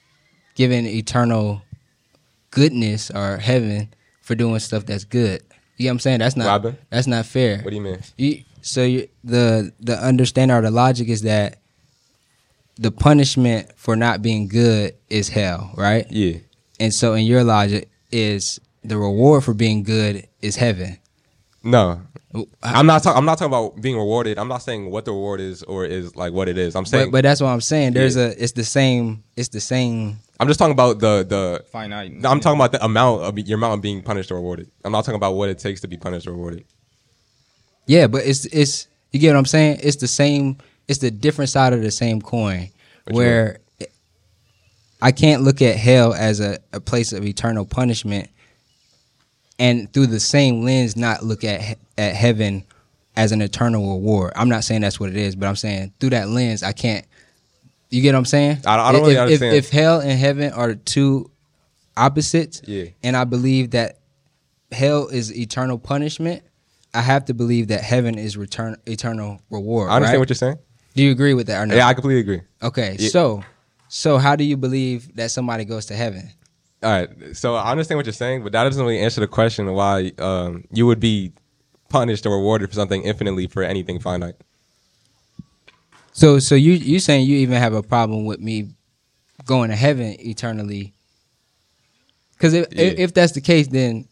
Speaker 1: given eternal goodness or heaven for doing stuff that's good? You know what I'm saying? That's not
Speaker 2: Robin?
Speaker 1: that's not fair.
Speaker 2: What do you mean?
Speaker 1: You, so you, the the understanding or the logic is that the punishment for not being good is hell, right?
Speaker 2: Yeah.
Speaker 1: And so in your logic is the reward for being good is heaven.
Speaker 2: No. I'm not talking. I'm not talking about being rewarded. I'm not saying what the reward is or is like what it is. I'm saying,
Speaker 1: But, but that's what I'm saying. There's
Speaker 2: Yeah.
Speaker 1: a it's the same it's the same
Speaker 2: I'm just talking about the the.
Speaker 5: Finite.
Speaker 2: No, I'm talking about the amount of your amount of being punished or rewarded. I'm not talking about what it takes to be punished or rewarded.
Speaker 1: Yeah, but it's it's you get what I'm saying? It's the same it's the different side of the same coin
Speaker 2: What you
Speaker 1: where I can't look at hell as a, a place of eternal punishment and through the same lens not look at he- at heaven as an eternal reward. I'm not saying that's what it is, but I'm saying through that lens I can't. You get what I'm saying?
Speaker 2: I- I don't really
Speaker 1: if,
Speaker 2: understand.
Speaker 1: If, if hell and heaven are two opposites,
Speaker 2: Yeah.
Speaker 1: and I believe that hell is eternal punishment, I have to believe that heaven is return eternal reward.
Speaker 2: I understand
Speaker 1: right?
Speaker 2: what you're saying.
Speaker 1: Do you agree with that or not?
Speaker 2: Yeah, I completely agree.
Speaker 1: Okay,
Speaker 2: Yeah.
Speaker 1: so so how do you believe that somebody goes to heaven?
Speaker 2: All right, so I understand what you're saying, but that doesn't really answer the question of why um, you would be punished or rewarded for something infinitely for anything finite.
Speaker 1: So so you you saying you even have a problem with me going to heaven eternally? Because if,
Speaker 2: Yeah.
Speaker 1: if if that's the case, then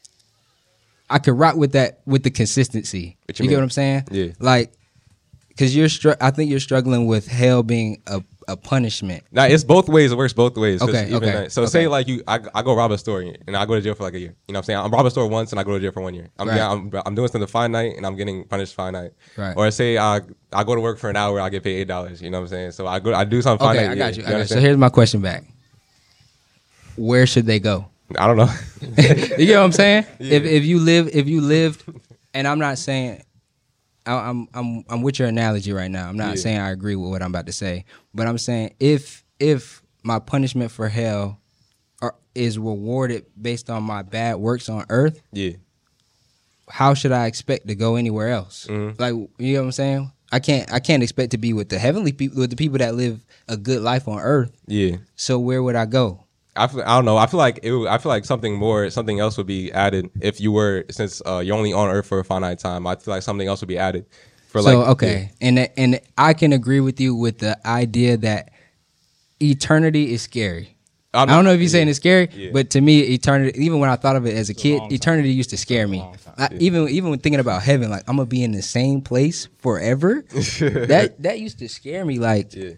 Speaker 1: I could rock with that with the consistency.
Speaker 2: What
Speaker 1: You,
Speaker 2: you
Speaker 1: get
Speaker 2: mean?
Speaker 1: what I'm saying?
Speaker 2: Yeah.
Speaker 1: Like, because you're str- I think you're struggling with hell being a, a punishment.
Speaker 2: Now it's both ways. It works both ways. 'cause
Speaker 1: Okay,
Speaker 2: even
Speaker 1: okay,
Speaker 2: like- so
Speaker 1: okay.
Speaker 2: say like you, I, I go rob a store and I go to jail for like a year. You know what I'm saying? I'm rob a store once and I go to jail for one year. I'm
Speaker 1: Right.
Speaker 2: yeah, I'm, I'm doing something finite and I'm getting punished finite.
Speaker 1: Right.
Speaker 2: Or say I I go to work for an hour, I get paid eight dollars. You know what I'm saying? So I go I do something
Speaker 1: Okay,
Speaker 2: finite.
Speaker 1: I
Speaker 2: yeah,
Speaker 1: got you. I got you. So
Speaker 2: understand?
Speaker 1: here's my question back. Where should they go?
Speaker 2: I don't know.
Speaker 1: You get what I'm saying? If if you live if you lived, and I'm not saying I, I'm I'm I'm with your analogy right now. I'm not
Speaker 2: Yeah.
Speaker 1: saying I agree with what I'm about to say, but I'm saying if if my punishment for hell are, is rewarded based on my bad works on earth,
Speaker 2: yeah.
Speaker 1: how should I expect to go anywhere else?
Speaker 2: Mhm.
Speaker 1: Like, you know what I'm saying? I can't I can't expect to be with the heavenly people, with the people that live a good life on earth.
Speaker 2: Yeah.
Speaker 1: So where would I go?
Speaker 2: I feel, I don't know. I feel like it. Would, I feel like something more, something else would be added if you were, since uh, you're only on Earth for a finite time. I feel like something else would be added. For
Speaker 1: So
Speaker 2: like,
Speaker 1: okay, and and I can agree with you with the idea that eternity is scary.
Speaker 2: I'm
Speaker 1: I don't
Speaker 2: not-
Speaker 1: know if you're saying
Speaker 2: yeah.
Speaker 1: it's scary,
Speaker 2: Yeah.
Speaker 1: but to me, eternity. Even when I thought of it as a kid, eternity used to scare me. I, even even when thinking about heaven, like I'm gonna be in the same place forever. that that used to scare me. Like,
Speaker 2: Yeah.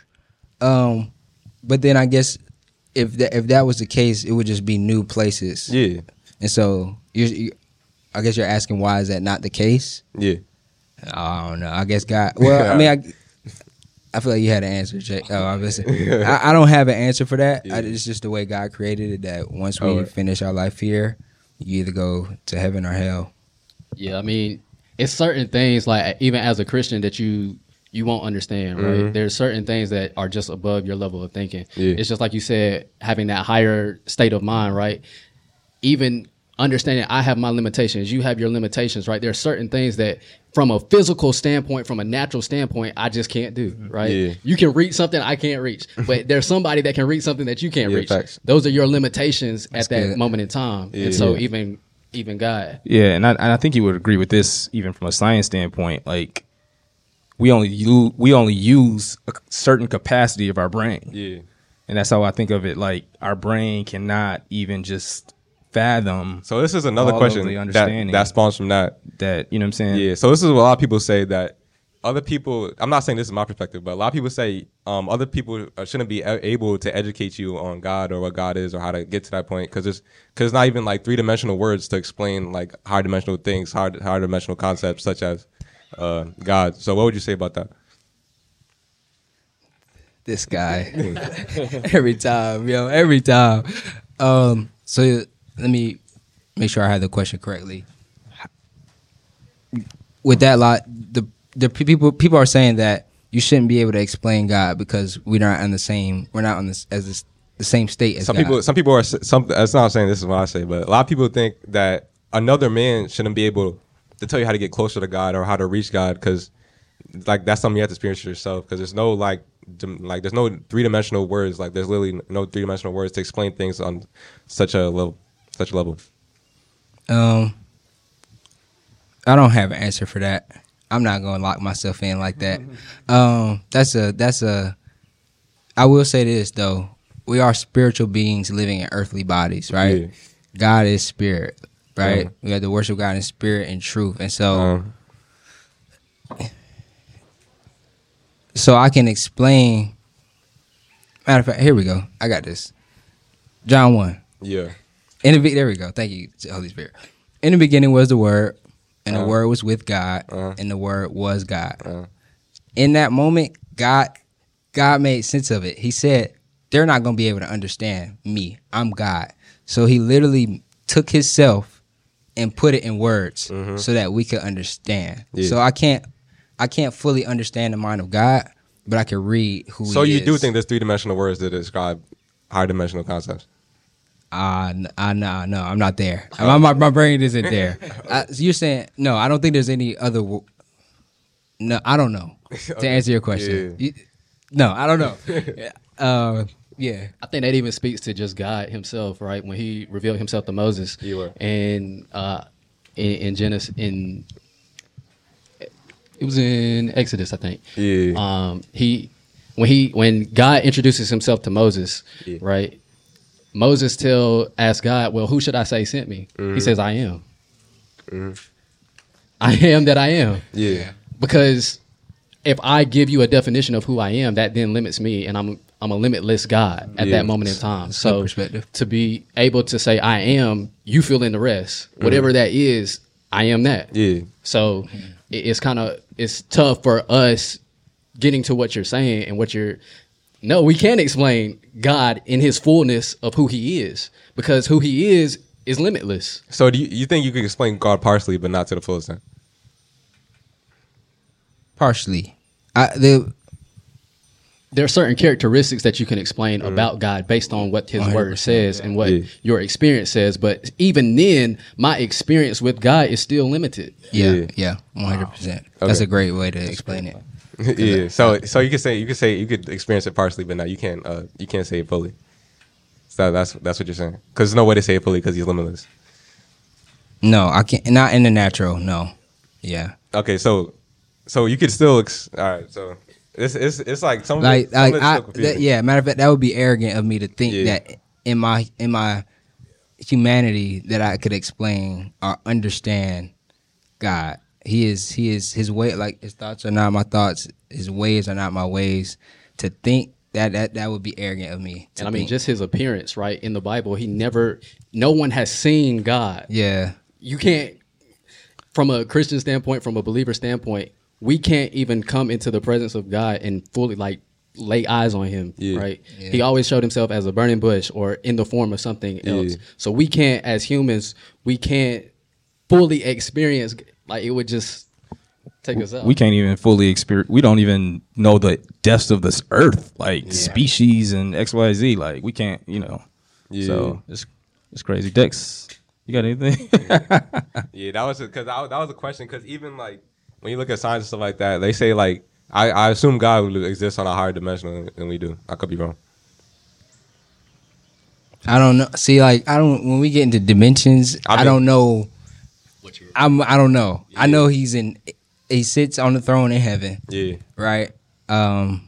Speaker 1: um, but then I guess if that if that was the case, it would just be new places.
Speaker 2: Yeah.
Speaker 1: And so you, you I guess you're asking why is that not the case?
Speaker 2: Yeah.
Speaker 1: I don't know. I guess God. Well, I mean, I, I feel like you had an answer, Jay. Oh, I'm listening. I, I don't have an answer for that. I, it's just the way God created it. That once we
Speaker 2: Oh, right.
Speaker 1: finish our life here, you either go to heaven or hell.
Speaker 4: Yeah, I mean, it's certain things like even as a Christian that you you won't understand, right?
Speaker 2: Mhm.
Speaker 4: There's certain things that are just above your level of thinking.
Speaker 2: Yeah.
Speaker 4: It's just like you said, having that higher state of mind, right? Even understanding I have my limitations, you have your limitations, right? There are certain things that from a physical standpoint, from a natural standpoint, I just can't do, right?
Speaker 2: Yeah.
Speaker 4: You can reach something I can't reach, but there's somebody that can reach something that you can't
Speaker 2: Yeah,
Speaker 4: reach.
Speaker 2: facts.
Speaker 4: Those are your limitations
Speaker 1: That's
Speaker 4: at that
Speaker 1: good.
Speaker 4: moment in time.
Speaker 2: Yeah.
Speaker 4: And so
Speaker 2: Yeah.
Speaker 4: even even God.
Speaker 5: Yeah, and I, and I think you would agree with this, even from a science standpoint. Like, we only use, we only use a certain capacity of our brain,
Speaker 2: Yeah.
Speaker 5: and that's how I think of it. Like, our brain cannot even just fathom
Speaker 2: So this is another
Speaker 5: all of
Speaker 2: question
Speaker 5: the
Speaker 2: that,
Speaker 5: understanding
Speaker 2: that spawns from that.
Speaker 5: that. You know what I'm saying?
Speaker 2: Yeah. So this is what a lot of people say that other people. I'm not saying this is my perspective, but a lot of people say um, other people uh, shouldn't be a- able to educate you on God or what God is or how to get to that point because it's because it's not even like three dimensional words to explain like higher dimensional things, higher higher dimensional concepts such as uh, God. So what would you say about that?
Speaker 1: This guy, every time, yo, every time. Um, so let me make sure I have the question correctly. With that lot, the the pe- people people are saying that you shouldn't be able to explain God because we're not on the same we're not on this as this, the same state as
Speaker 2: Some
Speaker 1: God.
Speaker 2: people, some people are s- some. That's not saying this is what I say, but a lot of people think that another man shouldn't be able to tell you how to get closer to God or how to reach God because, like, that's something you have to experience yourself. Because there's no like, dim- like there's no three dimensional words. Like, there's literally no three dimensional words to explain things on such a level, such a level.
Speaker 1: Um, I don't have an answer for that. I'm not gonna lock myself in like that. Um, that's a that's a. I will say this though: we are spiritual beings living in earthly bodies, right?
Speaker 2: Yeah.
Speaker 1: God is spirit, right?
Speaker 2: Uh-huh.
Speaker 1: We have to worship God in spirit and truth, and so
Speaker 2: Um,
Speaker 1: so I can explain. Matter of fact, here we go. I got this. John one.
Speaker 2: yeah.
Speaker 1: In the be- there we go. Thank you, Holy Spirit. In the beginning was the Word, and the
Speaker 2: Uh-huh.
Speaker 1: Word was with God,
Speaker 2: Uh-huh.
Speaker 1: and the Word was God.
Speaker 2: Uh-huh.
Speaker 1: In that moment, God, God made sense of it. He said, "They're not going to be able to understand me. I'm God." So He literally took Himself and put it in words
Speaker 2: Mhm.
Speaker 1: so that we could understand.
Speaker 2: Yeah.
Speaker 1: So I can't, I can't fully understand the mind of God, but I can read who.
Speaker 2: So
Speaker 1: he
Speaker 2: you
Speaker 1: is.
Speaker 2: do think there's three dimensional words that describe higher dimensional concepts?
Speaker 1: Uh, n- uh, no, no, I'm not there. My, my, my brain isn't there. I, so you're saying, no, I don't think there's any other. wo- No, I don't know. To answer your question.
Speaker 2: Yeah.
Speaker 1: You- no, I don't know. uh, yeah.
Speaker 4: I think that even speaks to just God Himself, right? When He revealed Himself to Moses,
Speaker 2: Yeah, right.
Speaker 4: and uh, in, in Genesis, in it was in Exodus, I think.
Speaker 2: Yeah.
Speaker 4: Um, he when he when God introduces Himself to Moses,
Speaker 2: Yeah.
Speaker 4: right? Moses tell ask God, well, who should I say sent me?
Speaker 2: Mm-hmm.
Speaker 4: He says, I am. I am that I am.
Speaker 2: Yeah.
Speaker 4: Because if I give you a definition of who I am, that then limits me, and I'm I'm a limitless God at
Speaker 2: Yeah.
Speaker 4: that moment in time.
Speaker 1: good
Speaker 4: So
Speaker 1: perspective.
Speaker 4: to be able to say I am, you fill in the rest. Whatever that is, I am that.
Speaker 2: Yeah.
Speaker 4: So it- it's kind of it's tough for us getting to what you're saying and what you're. No, we can't explain God in His fullness of who He is, because who He is is limitless.
Speaker 2: So do you, you think you could explain God partially, but not to the full extent?
Speaker 1: Partially. I, the,
Speaker 4: There are certain characteristics that you can explain about God based on what His
Speaker 1: one hundred
Speaker 4: word
Speaker 1: percent,
Speaker 4: says and what
Speaker 2: Yeah.
Speaker 4: your experience says. But even then, my experience with God is still limited.
Speaker 1: yeah,
Speaker 2: Yeah.
Speaker 1: yeah, one hundred percent. That's
Speaker 2: Okay.
Speaker 1: a great way to explain it.
Speaker 2: yeah. So so you could say you could say you could experience it partially, but now you can't uh you can't say it fully. So that's that's what you're saying. Because there's no way to say it fully because He's limitless.
Speaker 1: No, I can't. Not in the natural. No. Yeah.
Speaker 2: Okay, so so you could still ex- all right. So it's it's it's like some of
Speaker 1: Like,
Speaker 2: it, some
Speaker 1: like,
Speaker 2: of it's
Speaker 1: I,
Speaker 2: still confusing.
Speaker 1: that, yeah. Matter of fact, that would be arrogant of me to think
Speaker 2: Yeah.
Speaker 1: that in my in my humanity that I could explain or understand God. He is he is His way. Like His thoughts are not my thoughts. His ways are not my ways. To think that that that would be arrogant of me. to
Speaker 4: And I mean,
Speaker 1: think.
Speaker 4: just His appearance, right? In the Bible, He never, no one has seen God.
Speaker 1: yeah.
Speaker 4: You can't, from a Christian standpoint, from a believer standpoint, we can't even come into the presence of God and fully like lay eyes on Him,
Speaker 2: Yeah.
Speaker 4: right?
Speaker 1: Yeah.
Speaker 4: He always showed Himself as a burning bush or in the form of something else.
Speaker 2: Yeah.
Speaker 4: So we can't, as humans, we can't fully experience, like it would just take us out.
Speaker 5: We can't even fully experience. We don't even know the depths of this earth, like species and X, Y, Z. Like we can't, you know.
Speaker 2: Yeah.
Speaker 5: So it's it's crazy. Dex, you got anything?
Speaker 2: Yeah, that was because that was a question. Because even like when you look at science and stuff like that, they say like I, I assume God would exist on a higher dimension than we do. I could be wrong.
Speaker 1: I don't know. See, like I don't. When we get into dimensions,
Speaker 2: I
Speaker 1: I,
Speaker 2: mean-
Speaker 1: don't know. I'm. I don't know. I know He's in. He sits on the throne in heaven,
Speaker 2: Yeah,
Speaker 1: right? Um.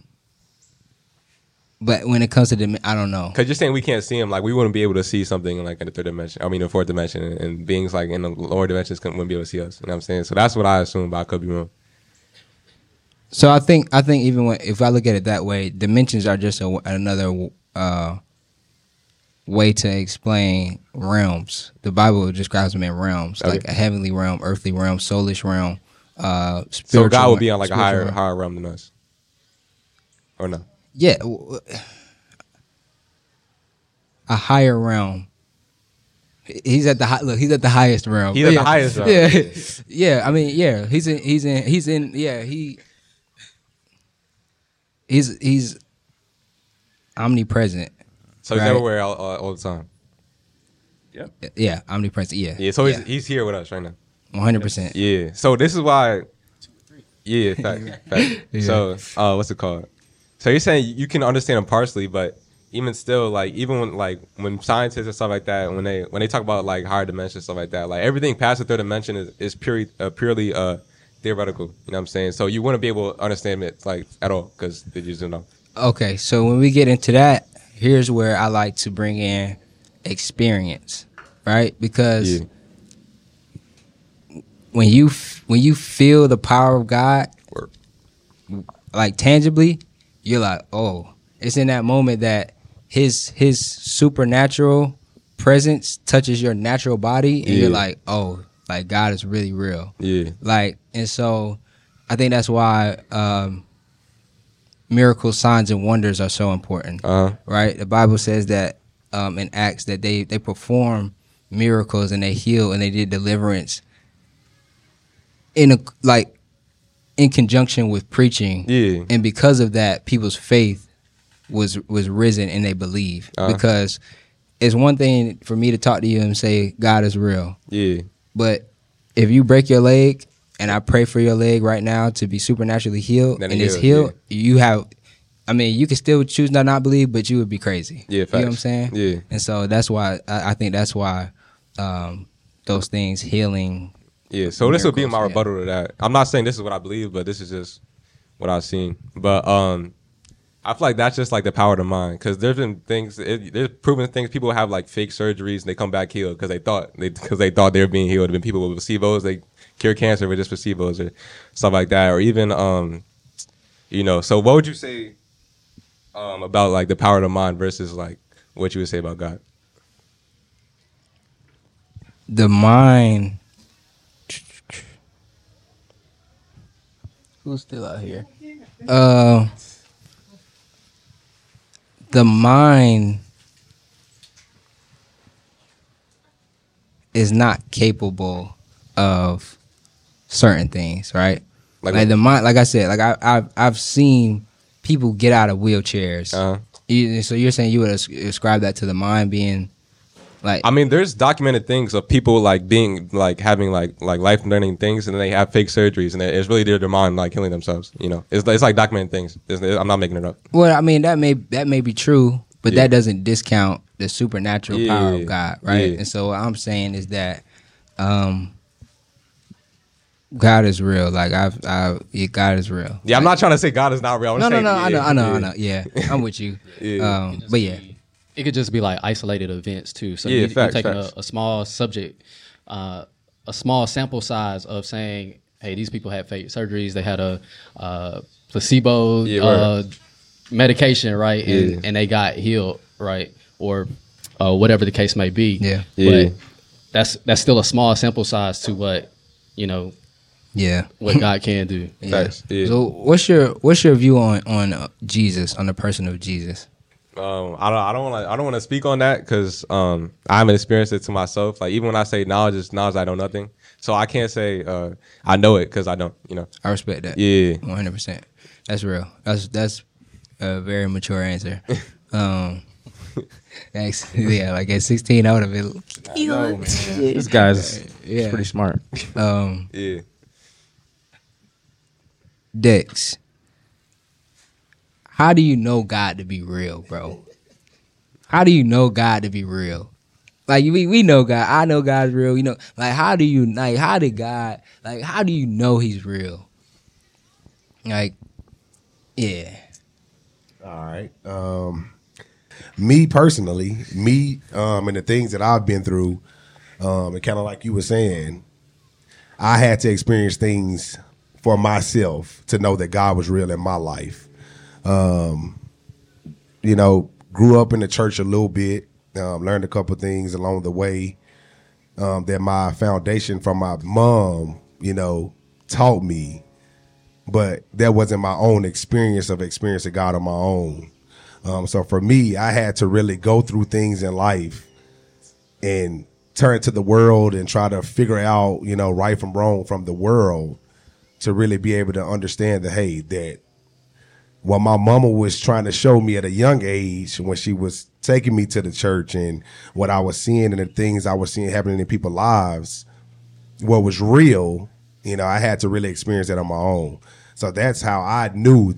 Speaker 1: But when it comes to dim, I don't know.
Speaker 2: because you're saying we can't see Him. Like we wouldn't be able to see something like in the third dimension. I mean, the fourth dimension, and, and beings like in the lower dimensions couldn't- wouldn't be able to see us. You know what I'm saying? So that's what I assume, but I could be wrong.
Speaker 1: So I think. I think even when, if I look at it that way, dimensions are just a, another uh, way to explain realms. The Bible describes them in realms,
Speaker 2: Okay.
Speaker 1: like a heavenly realm, earthly realm, soulish realm. Uh,
Speaker 2: So
Speaker 1: spiritual
Speaker 2: God would be on like a
Speaker 1: spiritual
Speaker 2: higher
Speaker 1: realm.
Speaker 2: higher realm than us, or no?
Speaker 1: Yeah, w- a higher realm. He's at the high, look. He's at the highest realm.
Speaker 2: He's at the
Speaker 1: Yeah.
Speaker 2: highest realm.
Speaker 1: Yeah, yeah. I mean, yeah. He's in. He's in. He's in. Yeah. He. He's he's omnipresent.
Speaker 2: So He's
Speaker 1: Right.
Speaker 2: everywhere all, all, all the time.
Speaker 1: Yeah, omnipresent. Yeah.
Speaker 2: Yeah, so He's he's here with us right now.
Speaker 1: one hundred percent.
Speaker 2: Yeah. So this is why. Yeah, fact, fact.
Speaker 1: Yeah.
Speaker 2: So, uh, what's it called? So you're saying you can understand Him partially, but even still, like even when like when scientists and stuff like that, when they when they talk about like higher dimensions, stuff like that, like everything past the third dimension is is purely uh, purely uh theoretical. You know what I'm saying? So you wouldn't be able to understand it like at all because they just don't know.
Speaker 1: Okay, so when we get into that, here's where I like to bring in experience, right? Because
Speaker 2: Yeah.
Speaker 1: when you f- when you feel the power of God,
Speaker 2: Word.
Speaker 1: like tangibly, you're like, oh, it's in that moment that his his supernatural presence touches your natural body, and
Speaker 2: Yeah.
Speaker 1: you're like, oh, like God is really real.
Speaker 2: Yeah.
Speaker 1: Like, and so I think that's why um, miracles, signs, and wonders are so important.
Speaker 2: Uh huh.
Speaker 1: Right? The Bible says that um, in Acts that they they perform miracles and they heal and they did deliverance in a like in conjunction with preaching.
Speaker 2: Yeah.
Speaker 1: And because of that, people's faith was was risen and they believe.
Speaker 2: Uh-huh.
Speaker 1: Because it's one thing for me to talk to you and say God is real,
Speaker 2: Yeah.
Speaker 1: but if you break your leg and I pray for your leg right now to be supernaturally healed
Speaker 2: Then
Speaker 1: and
Speaker 2: it
Speaker 1: it's
Speaker 2: heals,
Speaker 1: healed, you have, I mean, you can still choose not not believe, but you would be crazy.
Speaker 2: Yeah,
Speaker 1: You know what I'm
Speaker 2: facts.
Speaker 1: saying?
Speaker 2: Yeah.
Speaker 1: And so that's why, I, I think that's why um, those things, healing.
Speaker 2: Yeah, so this would be
Speaker 1: Miracles,
Speaker 2: my
Speaker 1: yeah.
Speaker 2: rebuttal to that. I'm not saying this is what I believe, but this is just what I've seen. But um, I feel like that's just like the power of the mind, because there's been things, it, there's proven things. People have like fake surgeries and they come back healed because they thought they because they thought they were being healed. There have been people with placebos, they cure cancer with just placebos or stuff like that, or even um, you know. So what would you say um about like the power of the mind versus like what you would say about God?
Speaker 1: The mind. Who's still out here? Uh, the mind is not capable of certain things, right?
Speaker 2: Like
Speaker 1: Like,
Speaker 2: what?
Speaker 1: the mind, like I said, like I, I've I've seen people get out of wheelchairs.
Speaker 2: Uh-huh.
Speaker 1: You- so you're saying you would as- ascribe that to the mind being like?
Speaker 2: I mean, there's documented things of people like being like having like like life learning things, and then they have fake surgeries, and it's really their, their mind like killing themselves. You know, it's it's like documented things. It's, I'm not making it up.
Speaker 1: Well, I mean that may that may be true, but
Speaker 2: Yeah.
Speaker 1: that doesn't discount the supernatural
Speaker 2: Yeah,
Speaker 1: power
Speaker 2: yeah,
Speaker 1: of God, right?
Speaker 2: yeah.
Speaker 1: And so what I'm saying is that um, God is real. Like I've, I, yeah, God is real.
Speaker 2: Yeah, I'm not trying to say God is not real. I'm
Speaker 1: No, no,
Speaker 2: saying,
Speaker 1: no. I
Speaker 2: yeah,
Speaker 1: know, I know,
Speaker 2: yeah.
Speaker 1: I know. Yeah, I'm with you.
Speaker 2: Yeah.
Speaker 1: Um, but yeah,
Speaker 4: It could just be like isolated events too. So
Speaker 2: Yeah,
Speaker 4: you, you're
Speaker 2: facts,
Speaker 4: taking
Speaker 2: facts.
Speaker 4: a, a small subject, uh, a small sample size of saying, "Hey, these people had fake surgeries. They had a uh, placebo
Speaker 2: Yeah,
Speaker 4: uh, medication, right? And,
Speaker 2: Yeah.
Speaker 4: and they got healed, right? Or uh, whatever the case may be.
Speaker 1: Yeah.
Speaker 2: Yeah.
Speaker 4: But that's that's still a small sample size to what you know
Speaker 1: yeah.
Speaker 4: what God can do.
Speaker 1: Yeah.
Speaker 2: Facts, yeah.
Speaker 1: So what's your what's your view on on uh, Jesus, on the person of Jesus?
Speaker 2: Um, I don't, I don't want to, I don't want to speak on that because um, I haven't experienced it to myself. Like even when I say knowledge is knowledge, I know nothing. So I can't say uh, I know it because I don't. You know.
Speaker 1: I respect that.
Speaker 2: Yeah.
Speaker 1: one hundred percent. That's real. That's that's a very mature answer. Um, thanks. Yeah, like at sixteen, I would have been.
Speaker 5: This guy's
Speaker 1: Yeah.
Speaker 5: pretty smart.
Speaker 1: Um,
Speaker 2: Yeah.
Speaker 1: Dex, how do you know God to be real, bro? How do you know God to be real? Like we we know God. I know God's real. You know, like how do you like how did God like how do you know He's real? Like, yeah.
Speaker 6: All right. Um, me personally, me um, and the things that I've been through, um, and kind of like you were saying, I had to experience things for myself to know that God was real in my life. Um, you know, grew up in the church a little bit, um, learned a couple things along the way um, that my foundation from my mom, you know, taught me. But that wasn't my own experience of experiencing God on my own. Um, so for me, I had to really go through things in life and turn to the world and try to figure out, you know, right from wrong from the world to really be able to understand that, hey, that what my mama was trying to show me at a young age when she was taking me to the church and what I was seeing and the things I was seeing happening in people's lives, what was real, you know, I had to really experience that on my own. So that's how I knew that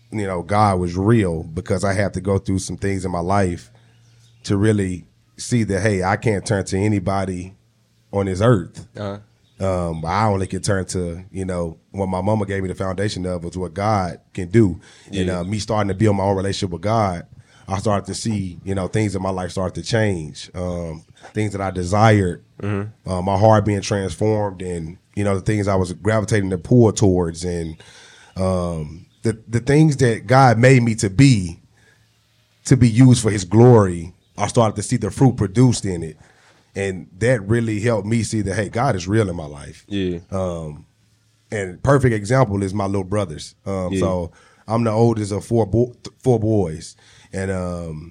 Speaker 6: you know, God was real, because I had to go through some things in my life to really see that, hey, I can't turn to anybody on this earth.
Speaker 2: Uh-huh.
Speaker 6: Um, I only can turn to, you know, what my mama gave me the foundation of was what God can do.
Speaker 2: Yeah.
Speaker 6: And uh, me starting to build my own relationship with God, I started to see, you know, things in my life started to change. Um, things that I desired, mm-hmm. uh, my heart being transformed, and, you know, the things I was gravitating to pull towards, and um, the the things that God made me to be, to be used for his glory, I started to see the fruit produced in it. And that really helped me see that, hey, God is real in my life.
Speaker 2: Yeah.
Speaker 6: Um, and perfect example is my little brothers. Um,
Speaker 2: Yeah.
Speaker 6: So I'm the oldest of four bo- four boys, and um,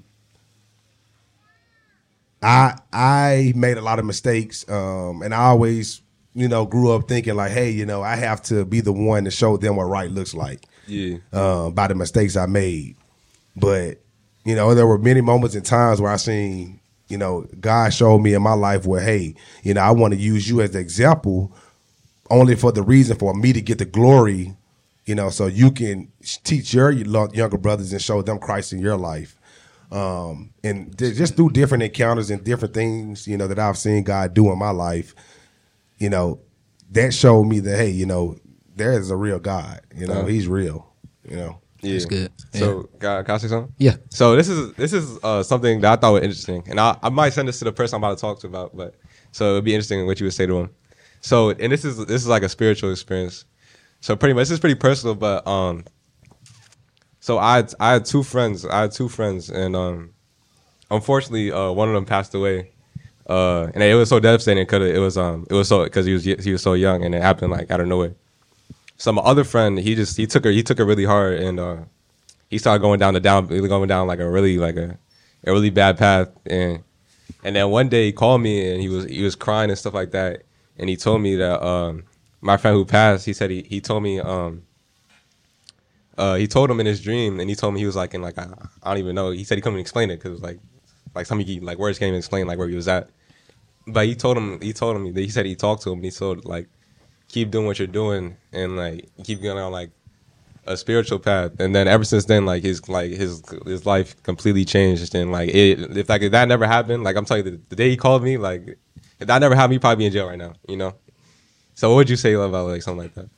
Speaker 6: I I made a lot of mistakes, um, and I always, you know, grew up thinking like, hey, you know, I have to be the one to show them what right looks like.
Speaker 2: Yeah.
Speaker 6: Uh, by the mistakes I made. But, you know, there were many moments and times where I seen, you know, God showed me in my life where, hey, you know, I want to use you as the example only for the reason for me to get the glory, you know, so you can teach your younger brothers and show them Christ in your life. Um, and just through different encounters and different things, you know, that I've seen God do in my life, you know, that showed me that, hey, you know, there is a real God, you know,
Speaker 2: Uh-huh.
Speaker 6: he's real, you know.
Speaker 2: Yeah.
Speaker 1: That's good.
Speaker 2: So, can, can I say something?
Speaker 1: Yeah.
Speaker 2: So this is this is uh, something that I thought was interesting, and I, I might send this to the person I'm about to talk to about, but so it'd be interesting what you would say to him. So, and this is this is like a spiritual experience. So pretty much, this is pretty personal, but um, so I had, I had two friends. I had two friends, and um, unfortunately, uh, one of them passed away. Uh, and it was so devastating because it was um, it was so because he was he was so young, and it happened like out of nowhere. So my other friend, he just he took her he took it really hard, and uh, he started going down the down going down like a really like a, a really bad path, and and then one day he called me and he was he was crying and stuff like that, and he told me that um, my friend who passed, he said he he told me um, uh, he told him in his dream, and he told me he was like in like I, I don't even know, he said he couldn't even explain it because it was like like some he, like words can't even explain like where he was at, but he told him he told him he said he talked to him and he told like, keep doing what you're doing and like keep going on like a spiritual path. And then ever since then, like his like his his life completely changed. And like it, if like if that never happened, like I'm telling you, the, the day he called me, like if that never happened, he'd probably be in jail right now. You know. So what would you say about like something like that?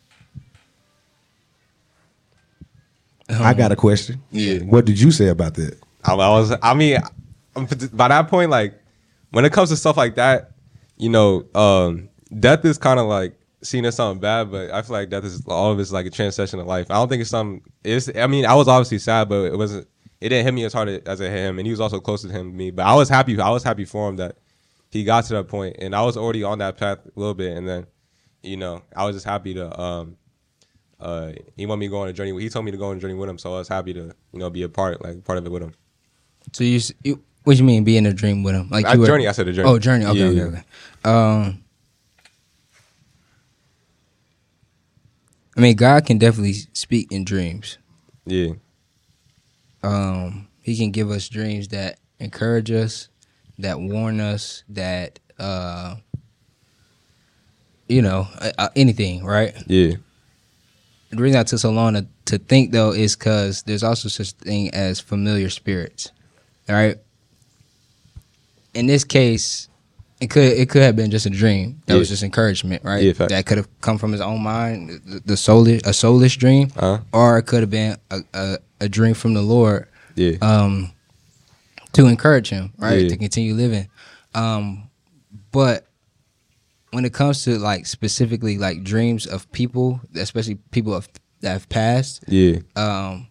Speaker 6: I got a question.
Speaker 2: Yeah.
Speaker 6: What did you say about that?
Speaker 2: I, I was. I mean, I'm, by that point, like when it comes to stuff like that, you know, um, death is kind of like seen as something bad, but I feel like death is all of it's like a transition of life. I don't think it's something. It's. I mean, I was obviously sad, but it wasn't. It didn't hit me as hard as it hit him, and he was also closer to him than me. But I was happy. I was happy for him that he got to that point, and I was already on that path a little bit, and then, you know, I was just happy to. Um, uh, he wanted me to go on a journey. He told me to go on a journey with him, so I was happy to, you know, be a part, like part of it with him.
Speaker 1: So you, s- you what you mean be in a dream with him? Like
Speaker 2: I,
Speaker 1: you were,
Speaker 2: journey. I said a journey.
Speaker 1: Oh, journey. Okay,
Speaker 2: Yeah,
Speaker 1: okay, okay. Um, I mean, God can definitely speak in dreams.
Speaker 2: Yeah.
Speaker 1: Um, he can give us dreams that encourage us, that warn us, that uh, you know, uh, uh, anything, right?
Speaker 2: Yeah.
Speaker 1: The reason I took so long to, to think though is because there's also such thing as familiar spirits, all right? In this case, it could it could have been just a dream that
Speaker 2: Yeah.
Speaker 1: was just encouragement, right?
Speaker 2: Yeah, fact.
Speaker 1: That could have come from his own mind, the, the soulish, a soulish dream,
Speaker 2: Uh-huh.
Speaker 1: or it could have been a, a, a dream from the Lord,
Speaker 2: Yeah.
Speaker 1: um, to encourage him, right,
Speaker 2: Yeah.
Speaker 1: to continue living. Um, but when it comes to like specifically like dreams of people, especially people of, that have passed,
Speaker 2: Yeah.
Speaker 1: um,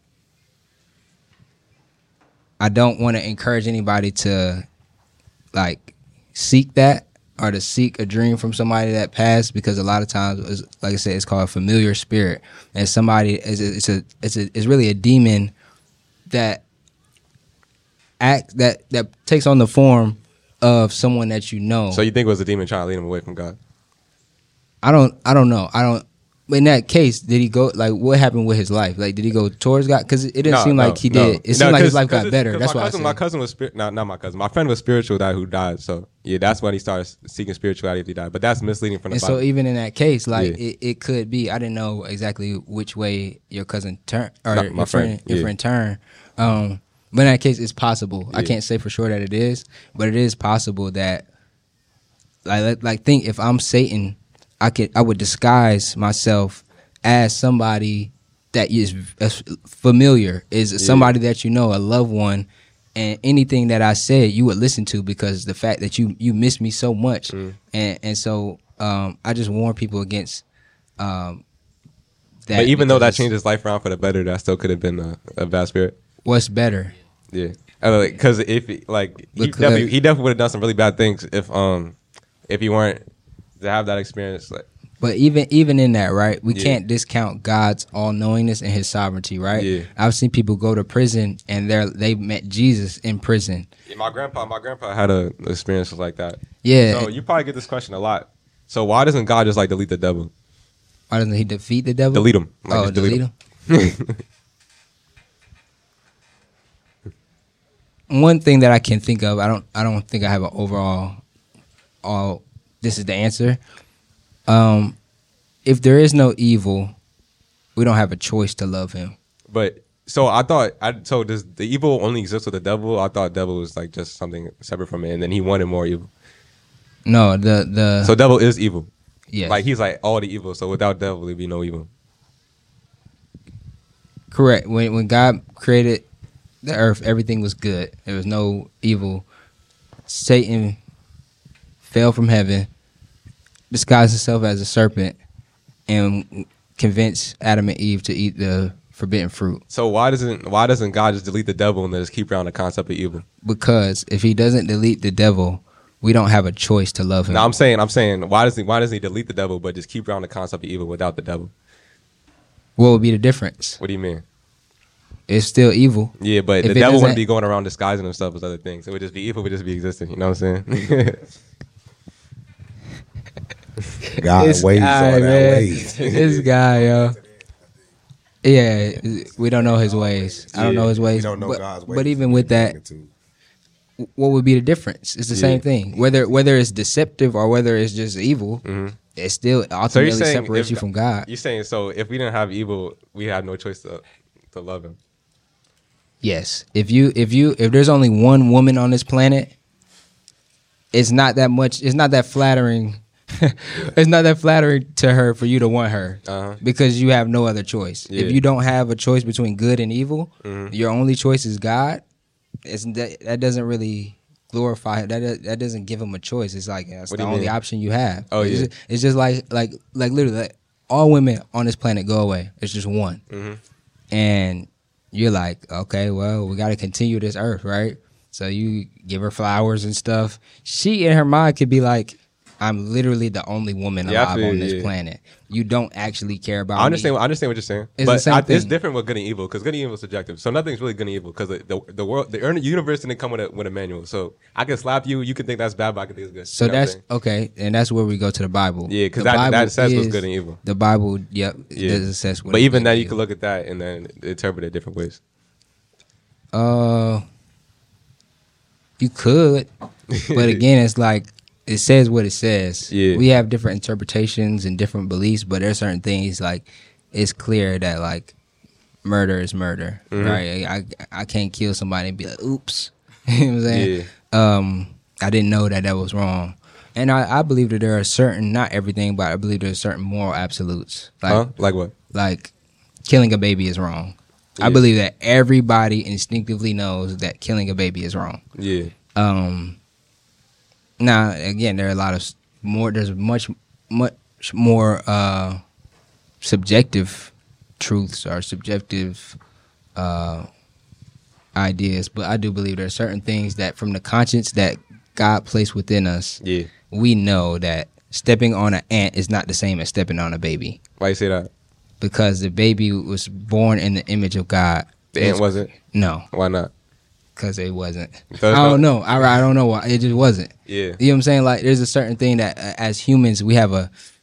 Speaker 1: I don't want to encourage anybody to like seek that or to seek a dream from somebody that passed, because a lot of times, it's- like I said, it's called a familiar spirit, and somebody is it's a it's a it's really a demon that act that that takes on the form of someone that you know.
Speaker 2: So you think it was a demon trying to lead him away from God?
Speaker 1: I don't I don't know. I don't But in that case, did he go like what happened with his life? Like, did he go towards God? Because it didn't
Speaker 2: No,
Speaker 1: seem
Speaker 2: no,
Speaker 1: like he
Speaker 2: no.
Speaker 1: did. It seemed
Speaker 2: No,
Speaker 1: like his
Speaker 2: 'cause-
Speaker 1: life
Speaker 2: 'cause
Speaker 1: got
Speaker 2: it's-
Speaker 1: better.
Speaker 2: 'cause
Speaker 1: That's
Speaker 2: my
Speaker 1: why I
Speaker 2: cousin,
Speaker 1: said.
Speaker 2: my cousin was spirit. No, not my cousin. My friend was spiritual that who died. So yeah, that's when he started seeking spirituality after he died. But that's misleading from the
Speaker 1: And
Speaker 2: Bible.
Speaker 1: so even in that case, like
Speaker 2: Yeah.
Speaker 1: it, it could be. I didn't know exactly which way your cousin turned or
Speaker 2: No,
Speaker 1: your
Speaker 2: my
Speaker 1: friend,
Speaker 2: friend,
Speaker 1: your
Speaker 2: yeah.
Speaker 1: friend turned. Um, but in that case, it's possible. I
Speaker 2: Yeah.
Speaker 1: can't say for sure that it is, but it is possible that like like- like think if I'm Satan, I could I would disguise myself as somebody that is as familiar, is somebody that you know, a loved one, and anything that I said you would listen to because the fact that you you miss me so much,
Speaker 2: Mm.
Speaker 1: and and so um, I just warn people against um, that.
Speaker 2: But even though that
Speaker 1: because
Speaker 2: changed his life around for the better, that still could have been a, a bad spirit.
Speaker 1: what's better?
Speaker 2: Yeah, because if he, like he
Speaker 1: Because-
Speaker 2: definitely he definitely would have done some really bad things if um if he weren't to have that experience. Like
Speaker 1: But even even in that, right, we
Speaker 2: Yeah.
Speaker 1: can't discount God's all knowingness and His sovereignty, right?
Speaker 2: Yeah.
Speaker 1: I've seen people go to prison and they're they met Jesus in prison.
Speaker 2: yeah, my grandpa, my grandpa had a experience like that.
Speaker 1: Yeah.
Speaker 2: So you probably get this question a lot. So why doesn't God just like delete the devil?
Speaker 1: Why doesn't He defeat the devil?
Speaker 2: Delete him. Like,
Speaker 1: oh,
Speaker 2: just
Speaker 1: delete,
Speaker 2: delete
Speaker 1: him. One thing that I can think of, I don't I don't think I have an overall all this is the answer. Um if there is no evil, we don't have a choice to love him.
Speaker 2: But so I thought, I so does the evil only exist with the devil? I thought devil was like just something separate from it, and then he wanted more evil.
Speaker 1: No, the the
Speaker 2: So devil is evil.
Speaker 1: yes.
Speaker 2: Like he's like all the evil. So without devil, there'd be no evil.
Speaker 1: Correct. When when God created the earth, everything was good. There was no evil. Satan fell from heaven, disguised himself as a serpent, and convinced Adam and Eve to eat the forbidden fruit.
Speaker 2: So why doesn't why doesn't God just delete the devil and then just keep around the concept of evil?
Speaker 1: Because if he doesn't delete the devil, we don't have a choice to love him.
Speaker 2: No, I'm saying I'm saying why does he why doesn't he delete the devil but just keep around the concept of evil without the devil?
Speaker 1: What would be the difference?
Speaker 2: What do you mean?
Speaker 1: It's still evil.
Speaker 2: Yeah, but
Speaker 1: If
Speaker 2: the
Speaker 1: it
Speaker 2: devil
Speaker 1: doesn't-
Speaker 2: wouldn't be going around disguising himself as other things. It would just be evil, would just be existing. You know what I'm saying?
Speaker 6: God
Speaker 1: This
Speaker 6: ways
Speaker 1: guy,
Speaker 6: are that
Speaker 1: man.
Speaker 6: ways.
Speaker 1: This guy, yo. Yeah, we don't know his ways. I don't know his ways.
Speaker 6: We don't know
Speaker 1: but,
Speaker 6: God's ways.
Speaker 1: But even with that, what would be the difference? It's the same thing. Whether whether it's deceptive or whether it's just evil, it still ultimately separates
Speaker 2: if-
Speaker 1: you from God.
Speaker 2: You're saying so if we didn't have evil, we had no choice to to love him.
Speaker 1: Yes. If you if you if there's only one woman on this planet, it's not that much. It's not that flattering. It's not that flattering to her for you to want her
Speaker 2: Uh-huh.
Speaker 1: because you have no other choice.
Speaker 2: Yeah.
Speaker 1: If you don't have a choice between good and evil,
Speaker 2: Mhm.
Speaker 1: your only choice is God. It's that that doesn't really glorify that. That doesn't give him a choice. It's like that's
Speaker 2: What
Speaker 1: the
Speaker 2: do you
Speaker 1: only
Speaker 2: mean?
Speaker 1: option you have.
Speaker 2: Oh,
Speaker 1: it's
Speaker 2: yeah.
Speaker 1: just, it's just like like like literally like, all women on this planet go away. It's just one,
Speaker 2: Mhm.
Speaker 1: and you're like, okay, well, we got to continue this earth, right? So you give her flowers and stuff. She in her mind could be like, I'm literally the only woman
Speaker 2: Yeah, I
Speaker 1: alive
Speaker 2: feel
Speaker 1: on
Speaker 2: you,
Speaker 1: this
Speaker 2: yeah.
Speaker 1: planet. You don't actually care about
Speaker 2: I understand.
Speaker 1: me.
Speaker 2: I understand what you're saying,
Speaker 1: It's
Speaker 2: but
Speaker 1: the same
Speaker 2: I, it's
Speaker 1: thing.
Speaker 2: different with good and evil because good and evil is subjective. So nothing's really good and evil because the, the the world, the earn- universe didn't come with a with a manual. So I can slap you, you can think that's bad, but I can think it's good.
Speaker 1: So
Speaker 2: You know what I'm
Speaker 1: that's
Speaker 2: saying?
Speaker 1: okay, and that's where we go to the Bible.
Speaker 2: Yeah, 'cause
Speaker 1: The
Speaker 2: that- that
Speaker 1: Bible
Speaker 2: says what's
Speaker 1: is-
Speaker 2: good and evil.
Speaker 1: The Bible, yep,
Speaker 2: Yeah.
Speaker 1: does assess what.
Speaker 2: But
Speaker 1: is
Speaker 2: even
Speaker 1: good
Speaker 2: then,
Speaker 1: and
Speaker 2: you can
Speaker 1: evil.
Speaker 2: look at that and then interpret it different ways.
Speaker 1: Uh, you could, but again, it's like it says what it says.
Speaker 2: Yeah.
Speaker 1: We have different interpretations and different beliefs, but there's certain things like it's clear that like murder is murder,
Speaker 2: Mhm.
Speaker 1: right? I I can't kill somebody and be like, oops, you know what I'm saying?
Speaker 2: Yeah.
Speaker 1: Um, I didn't know that that was wrong. And I, I believe that there are certain, not everything, but I believe there's certain moral absolutes. Like,
Speaker 2: Huh? Like what?
Speaker 1: like killing a baby is wrong. I
Speaker 2: Yeah.
Speaker 1: believe that everybody instinctively knows that killing a baby is wrong.
Speaker 2: Yeah.
Speaker 1: Um, now again, there are a lot of s- more. There's much, much more uh, subjective truths or subjective uh, ideas, but I do believe there are certain things that, from the conscience that God placed within us,
Speaker 2: Yeah.
Speaker 1: we know that stepping on an ant is not the same as stepping on a baby,
Speaker 2: Why you say that?
Speaker 1: because the baby was born in the image of God.
Speaker 2: The ant wasn't.
Speaker 1: No,
Speaker 2: Why not?
Speaker 1: because it wasn't.
Speaker 2: So
Speaker 1: I
Speaker 2: it's
Speaker 1: don't
Speaker 2: not-
Speaker 1: know. I, I don't know why. It just wasn't.
Speaker 2: Yeah.
Speaker 1: You know what I'm saying? Like, there's a certain thing that uh, as humans we have a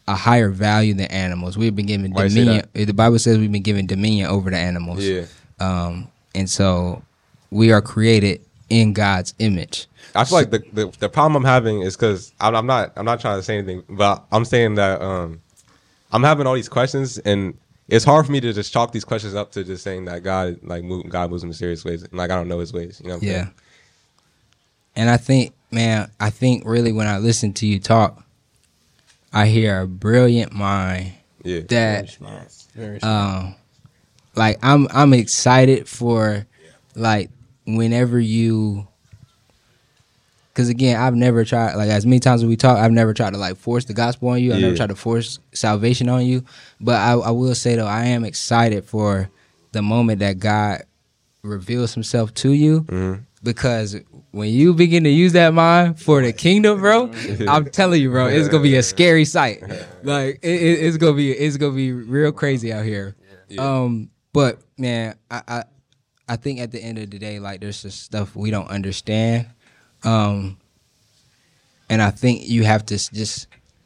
Speaker 1: a higher value than animals. We've been given
Speaker 2: Why you say
Speaker 1: dominion. The Bible says we've been given dominion over the animals.
Speaker 2: Yeah.
Speaker 1: Um, and so we are created in God's image.
Speaker 2: I feel like the, the the problem I'm having is because I'm, I'm not I'm not trying to say anything, but I'm saying that um, I'm having all these questions, and it's hard for me to just chalk these questions up to just saying that God like move, God moves in mysterious ways, and like I don't know His ways. You know what I'm
Speaker 1: Yeah.
Speaker 2: saying?
Speaker 1: And I think, man, I think really when I listen to you talk, I hear a brilliant mind
Speaker 2: Yeah.
Speaker 1: that,
Speaker 4: Very
Speaker 1: um, like I'm I'm excited for, like whenever you, because again, I've never tried, like as many times as we talk, I've never tried to like force the gospel on you. I've
Speaker 2: Yeah.
Speaker 1: never tried to force salvation on you. But I, I will say though, I am excited for the moment that God reveals Himself to you,
Speaker 2: Mhm.
Speaker 1: because when you begin to use that mind for the kingdom, bro, I'm telling you, bro, it's gonna be a scary sight. Like it, it, it's gonna be, it's gonna be real crazy out here. Um, but man, I, I, I think at the end of the day, like there's just stuff we don't understand, um, and I think you have to s- just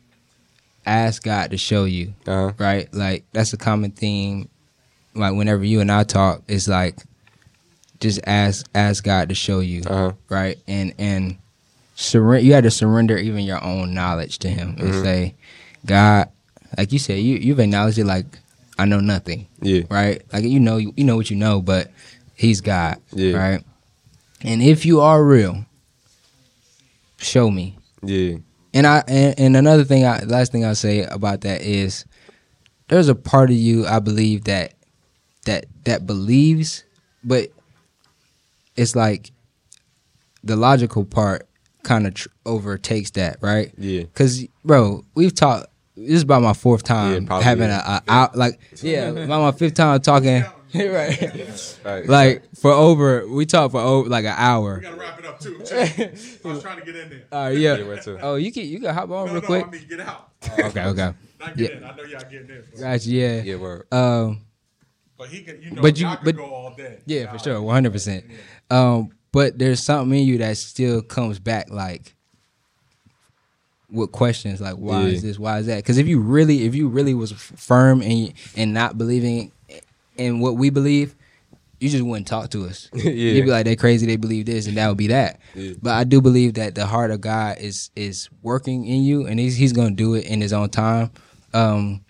Speaker 1: ask God to show you,
Speaker 2: Uh-huh.
Speaker 1: right? Like that's a common theme. Like whenever you and I talk, it's like just ask ask God to show you,
Speaker 2: Uh-huh.
Speaker 1: right? And and surrender. You had to surrender even your own knowledge to Him and
Speaker 2: Mhm.
Speaker 1: say, God, like you said, you you've acknowledged it. Like I know nothing,
Speaker 2: Yeah.
Speaker 1: right? Like you know you, you know what you know, but He's God,
Speaker 2: Yeah.
Speaker 1: right? And if you are real, show me.
Speaker 2: Yeah.
Speaker 1: And I and, and another thing, I last thing I'll say about that is, there's a part of you I believe that that that believes, but it's like the logical part kind of tr- overtakes that, right?
Speaker 2: Yeah.
Speaker 1: Because bro, we've talked. This is about my fourth
Speaker 2: Yeah,
Speaker 1: time
Speaker 2: probably,
Speaker 1: having
Speaker 2: yeah.
Speaker 1: a, a out like yeah, about my fifth time talking. Right,
Speaker 2: Right.
Speaker 1: like for over we talked for over like an hour.
Speaker 7: We gotta wrap it up too. I was trying to get in there.
Speaker 1: Uh, yeah.
Speaker 2: Yeah, where to?
Speaker 1: Oh, you can you can hop on
Speaker 7: no,
Speaker 1: real
Speaker 7: no,
Speaker 1: quick.
Speaker 7: I mean get out.
Speaker 1: Okay, okay.
Speaker 7: Not get
Speaker 1: Yeah.
Speaker 7: in. I know y'all getting in. But,
Speaker 1: Gotcha. Yeah.
Speaker 2: Yeah. Word.
Speaker 1: Um.
Speaker 7: but he can, you know,
Speaker 1: But you-
Speaker 7: y'all could
Speaker 1: but-
Speaker 7: go all day.
Speaker 1: Yeah, for
Speaker 7: Y'all-
Speaker 1: sure, one hundred percent. Um, but there's something in you that still comes back, like with questions, like why
Speaker 2: Yeah.
Speaker 1: is this, why is that? Because if you really, if you really was f- firm and and not believing in what we believe, you just wouldn't talk to us.
Speaker 2: Yeah.
Speaker 1: You'd be like, they crazy, they believe this, and that would be that.
Speaker 2: Yeah.
Speaker 1: But I do believe that the heart of God is is working in you, and he's he's gonna do it in His own time. Um,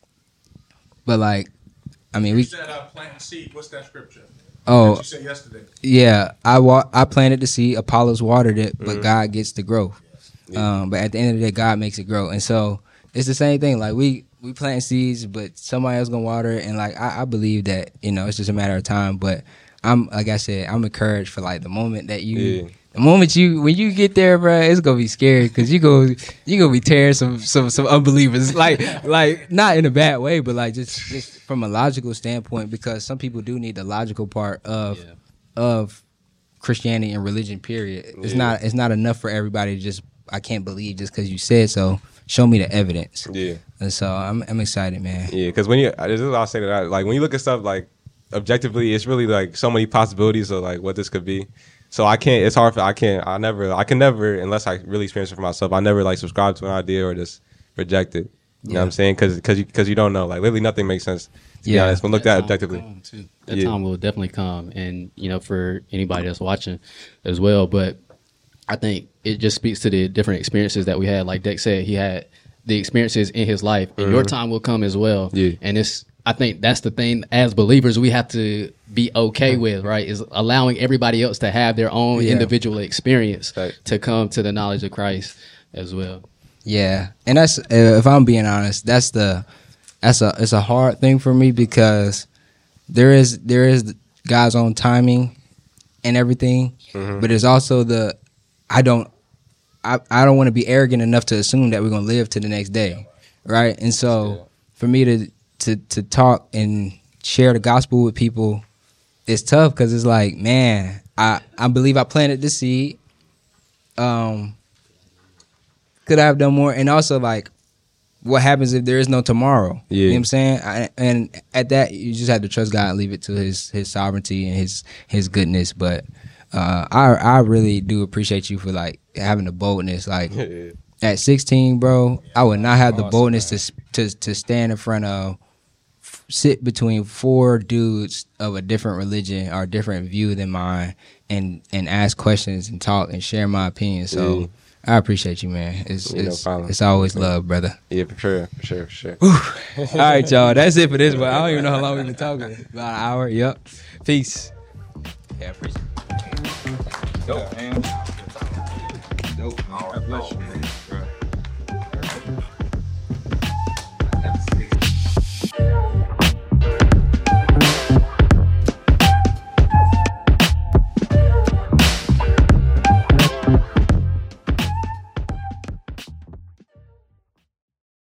Speaker 1: but like, I mean,
Speaker 7: You
Speaker 1: we
Speaker 7: said uh, planting seed. What's that scripture?
Speaker 1: oh.
Speaker 7: That you said yesterday.
Speaker 1: Yeah, I wa- I planted the seed. Apollos watered it, but
Speaker 2: Mm-hmm.
Speaker 1: God gets the growth. Um, but at the end of the day, God makes it grow, and so it's the same thing. Like we we plant seeds, but somebody else gonna water it, and like I, I believe that you know it's just a matter of time. But I'm like I said, I'm encouraged for like the moment that you,
Speaker 2: Yeah.
Speaker 1: the moment you when you get there, bro, it's gonna be scary because you go you gonna be tearing some some some unbelievers, like like not in a bad way, but like just just from a logical standpoint, because some people do need the logical part of
Speaker 4: Yeah.
Speaker 1: of Christianity and religion. Period. It's
Speaker 2: Yeah.
Speaker 1: not it's not enough for everybody to just I can't believe just because you said so. Show me the evidence.
Speaker 2: Yeah.
Speaker 1: And so I'm I'm excited, man.
Speaker 2: Yeah, because when you, this is what I'll say to that. Like when you look at stuff like objectively, it's really like so many possibilities of like what this could be. So I can't. It's hard for I can't. I never. I can never unless I really experience it for myself. I never like subscribe to an idea or just reject it. You know what I'm saying? Because because you because you don't know. Like literally nothing makes sense. To be
Speaker 1: Yeah.
Speaker 2: honest, when looked
Speaker 4: That
Speaker 2: at
Speaker 4: time will
Speaker 2: objectively.
Speaker 4: come, too. That
Speaker 2: Yeah.
Speaker 4: time will definitely come, and you know, for anybody that's watching as well. But I think it just speaks to the different experiences that we had. Like Dex said, he had the experiences in his life, and your time will come as well.
Speaker 2: Mm-hmm. Yeah.
Speaker 4: And it's, I think that's the thing as believers we have to be okay with, right? Is allowing everybody else to have their own
Speaker 1: Yeah.
Speaker 4: individual experience
Speaker 2: Right.
Speaker 4: to come to the knowledge of Christ as well.
Speaker 1: Yeah, and that's uh, if I'm being honest, that's the that's a it's a hard thing for me because there is there is God's own timing and everything, but there's also the I don't I, I don't want to be arrogant enough to assume that we're gonna live to the next day, right? And so for me to to to talk and share the gospel with people, it's tough because it's like, man, I I believe I planted the seed. Um. Could I have done more? And also, like, what happens if there is no tomorrow?
Speaker 2: Yeah.
Speaker 1: You know what I'm saying? I, and at that, you just have to trust God and leave it to His His sovereignty and His His goodness. But uh, I I really do appreciate you for like having the boldness. Like,
Speaker 2: Yeah.
Speaker 1: at sixteen, bro, I would not have the boldness to to to stand in front of, sit between four dudes of a different religion or different view than mine, and and ask questions and talk and share my opinion. So.
Speaker 2: Yeah.
Speaker 1: I appreciate you, man. It's
Speaker 2: Yeah, no
Speaker 1: it's,
Speaker 2: problem.
Speaker 1: it's always love, brother.
Speaker 2: Yeah, for sure, for sure, for sure.
Speaker 1: All right, y'all. That's it for this one. I don't even know how long we've been talking. About an hour. Yep. Peace. Yeah, I appreciate it.
Speaker 8: Dope, man. Dope. All right, bless you, man.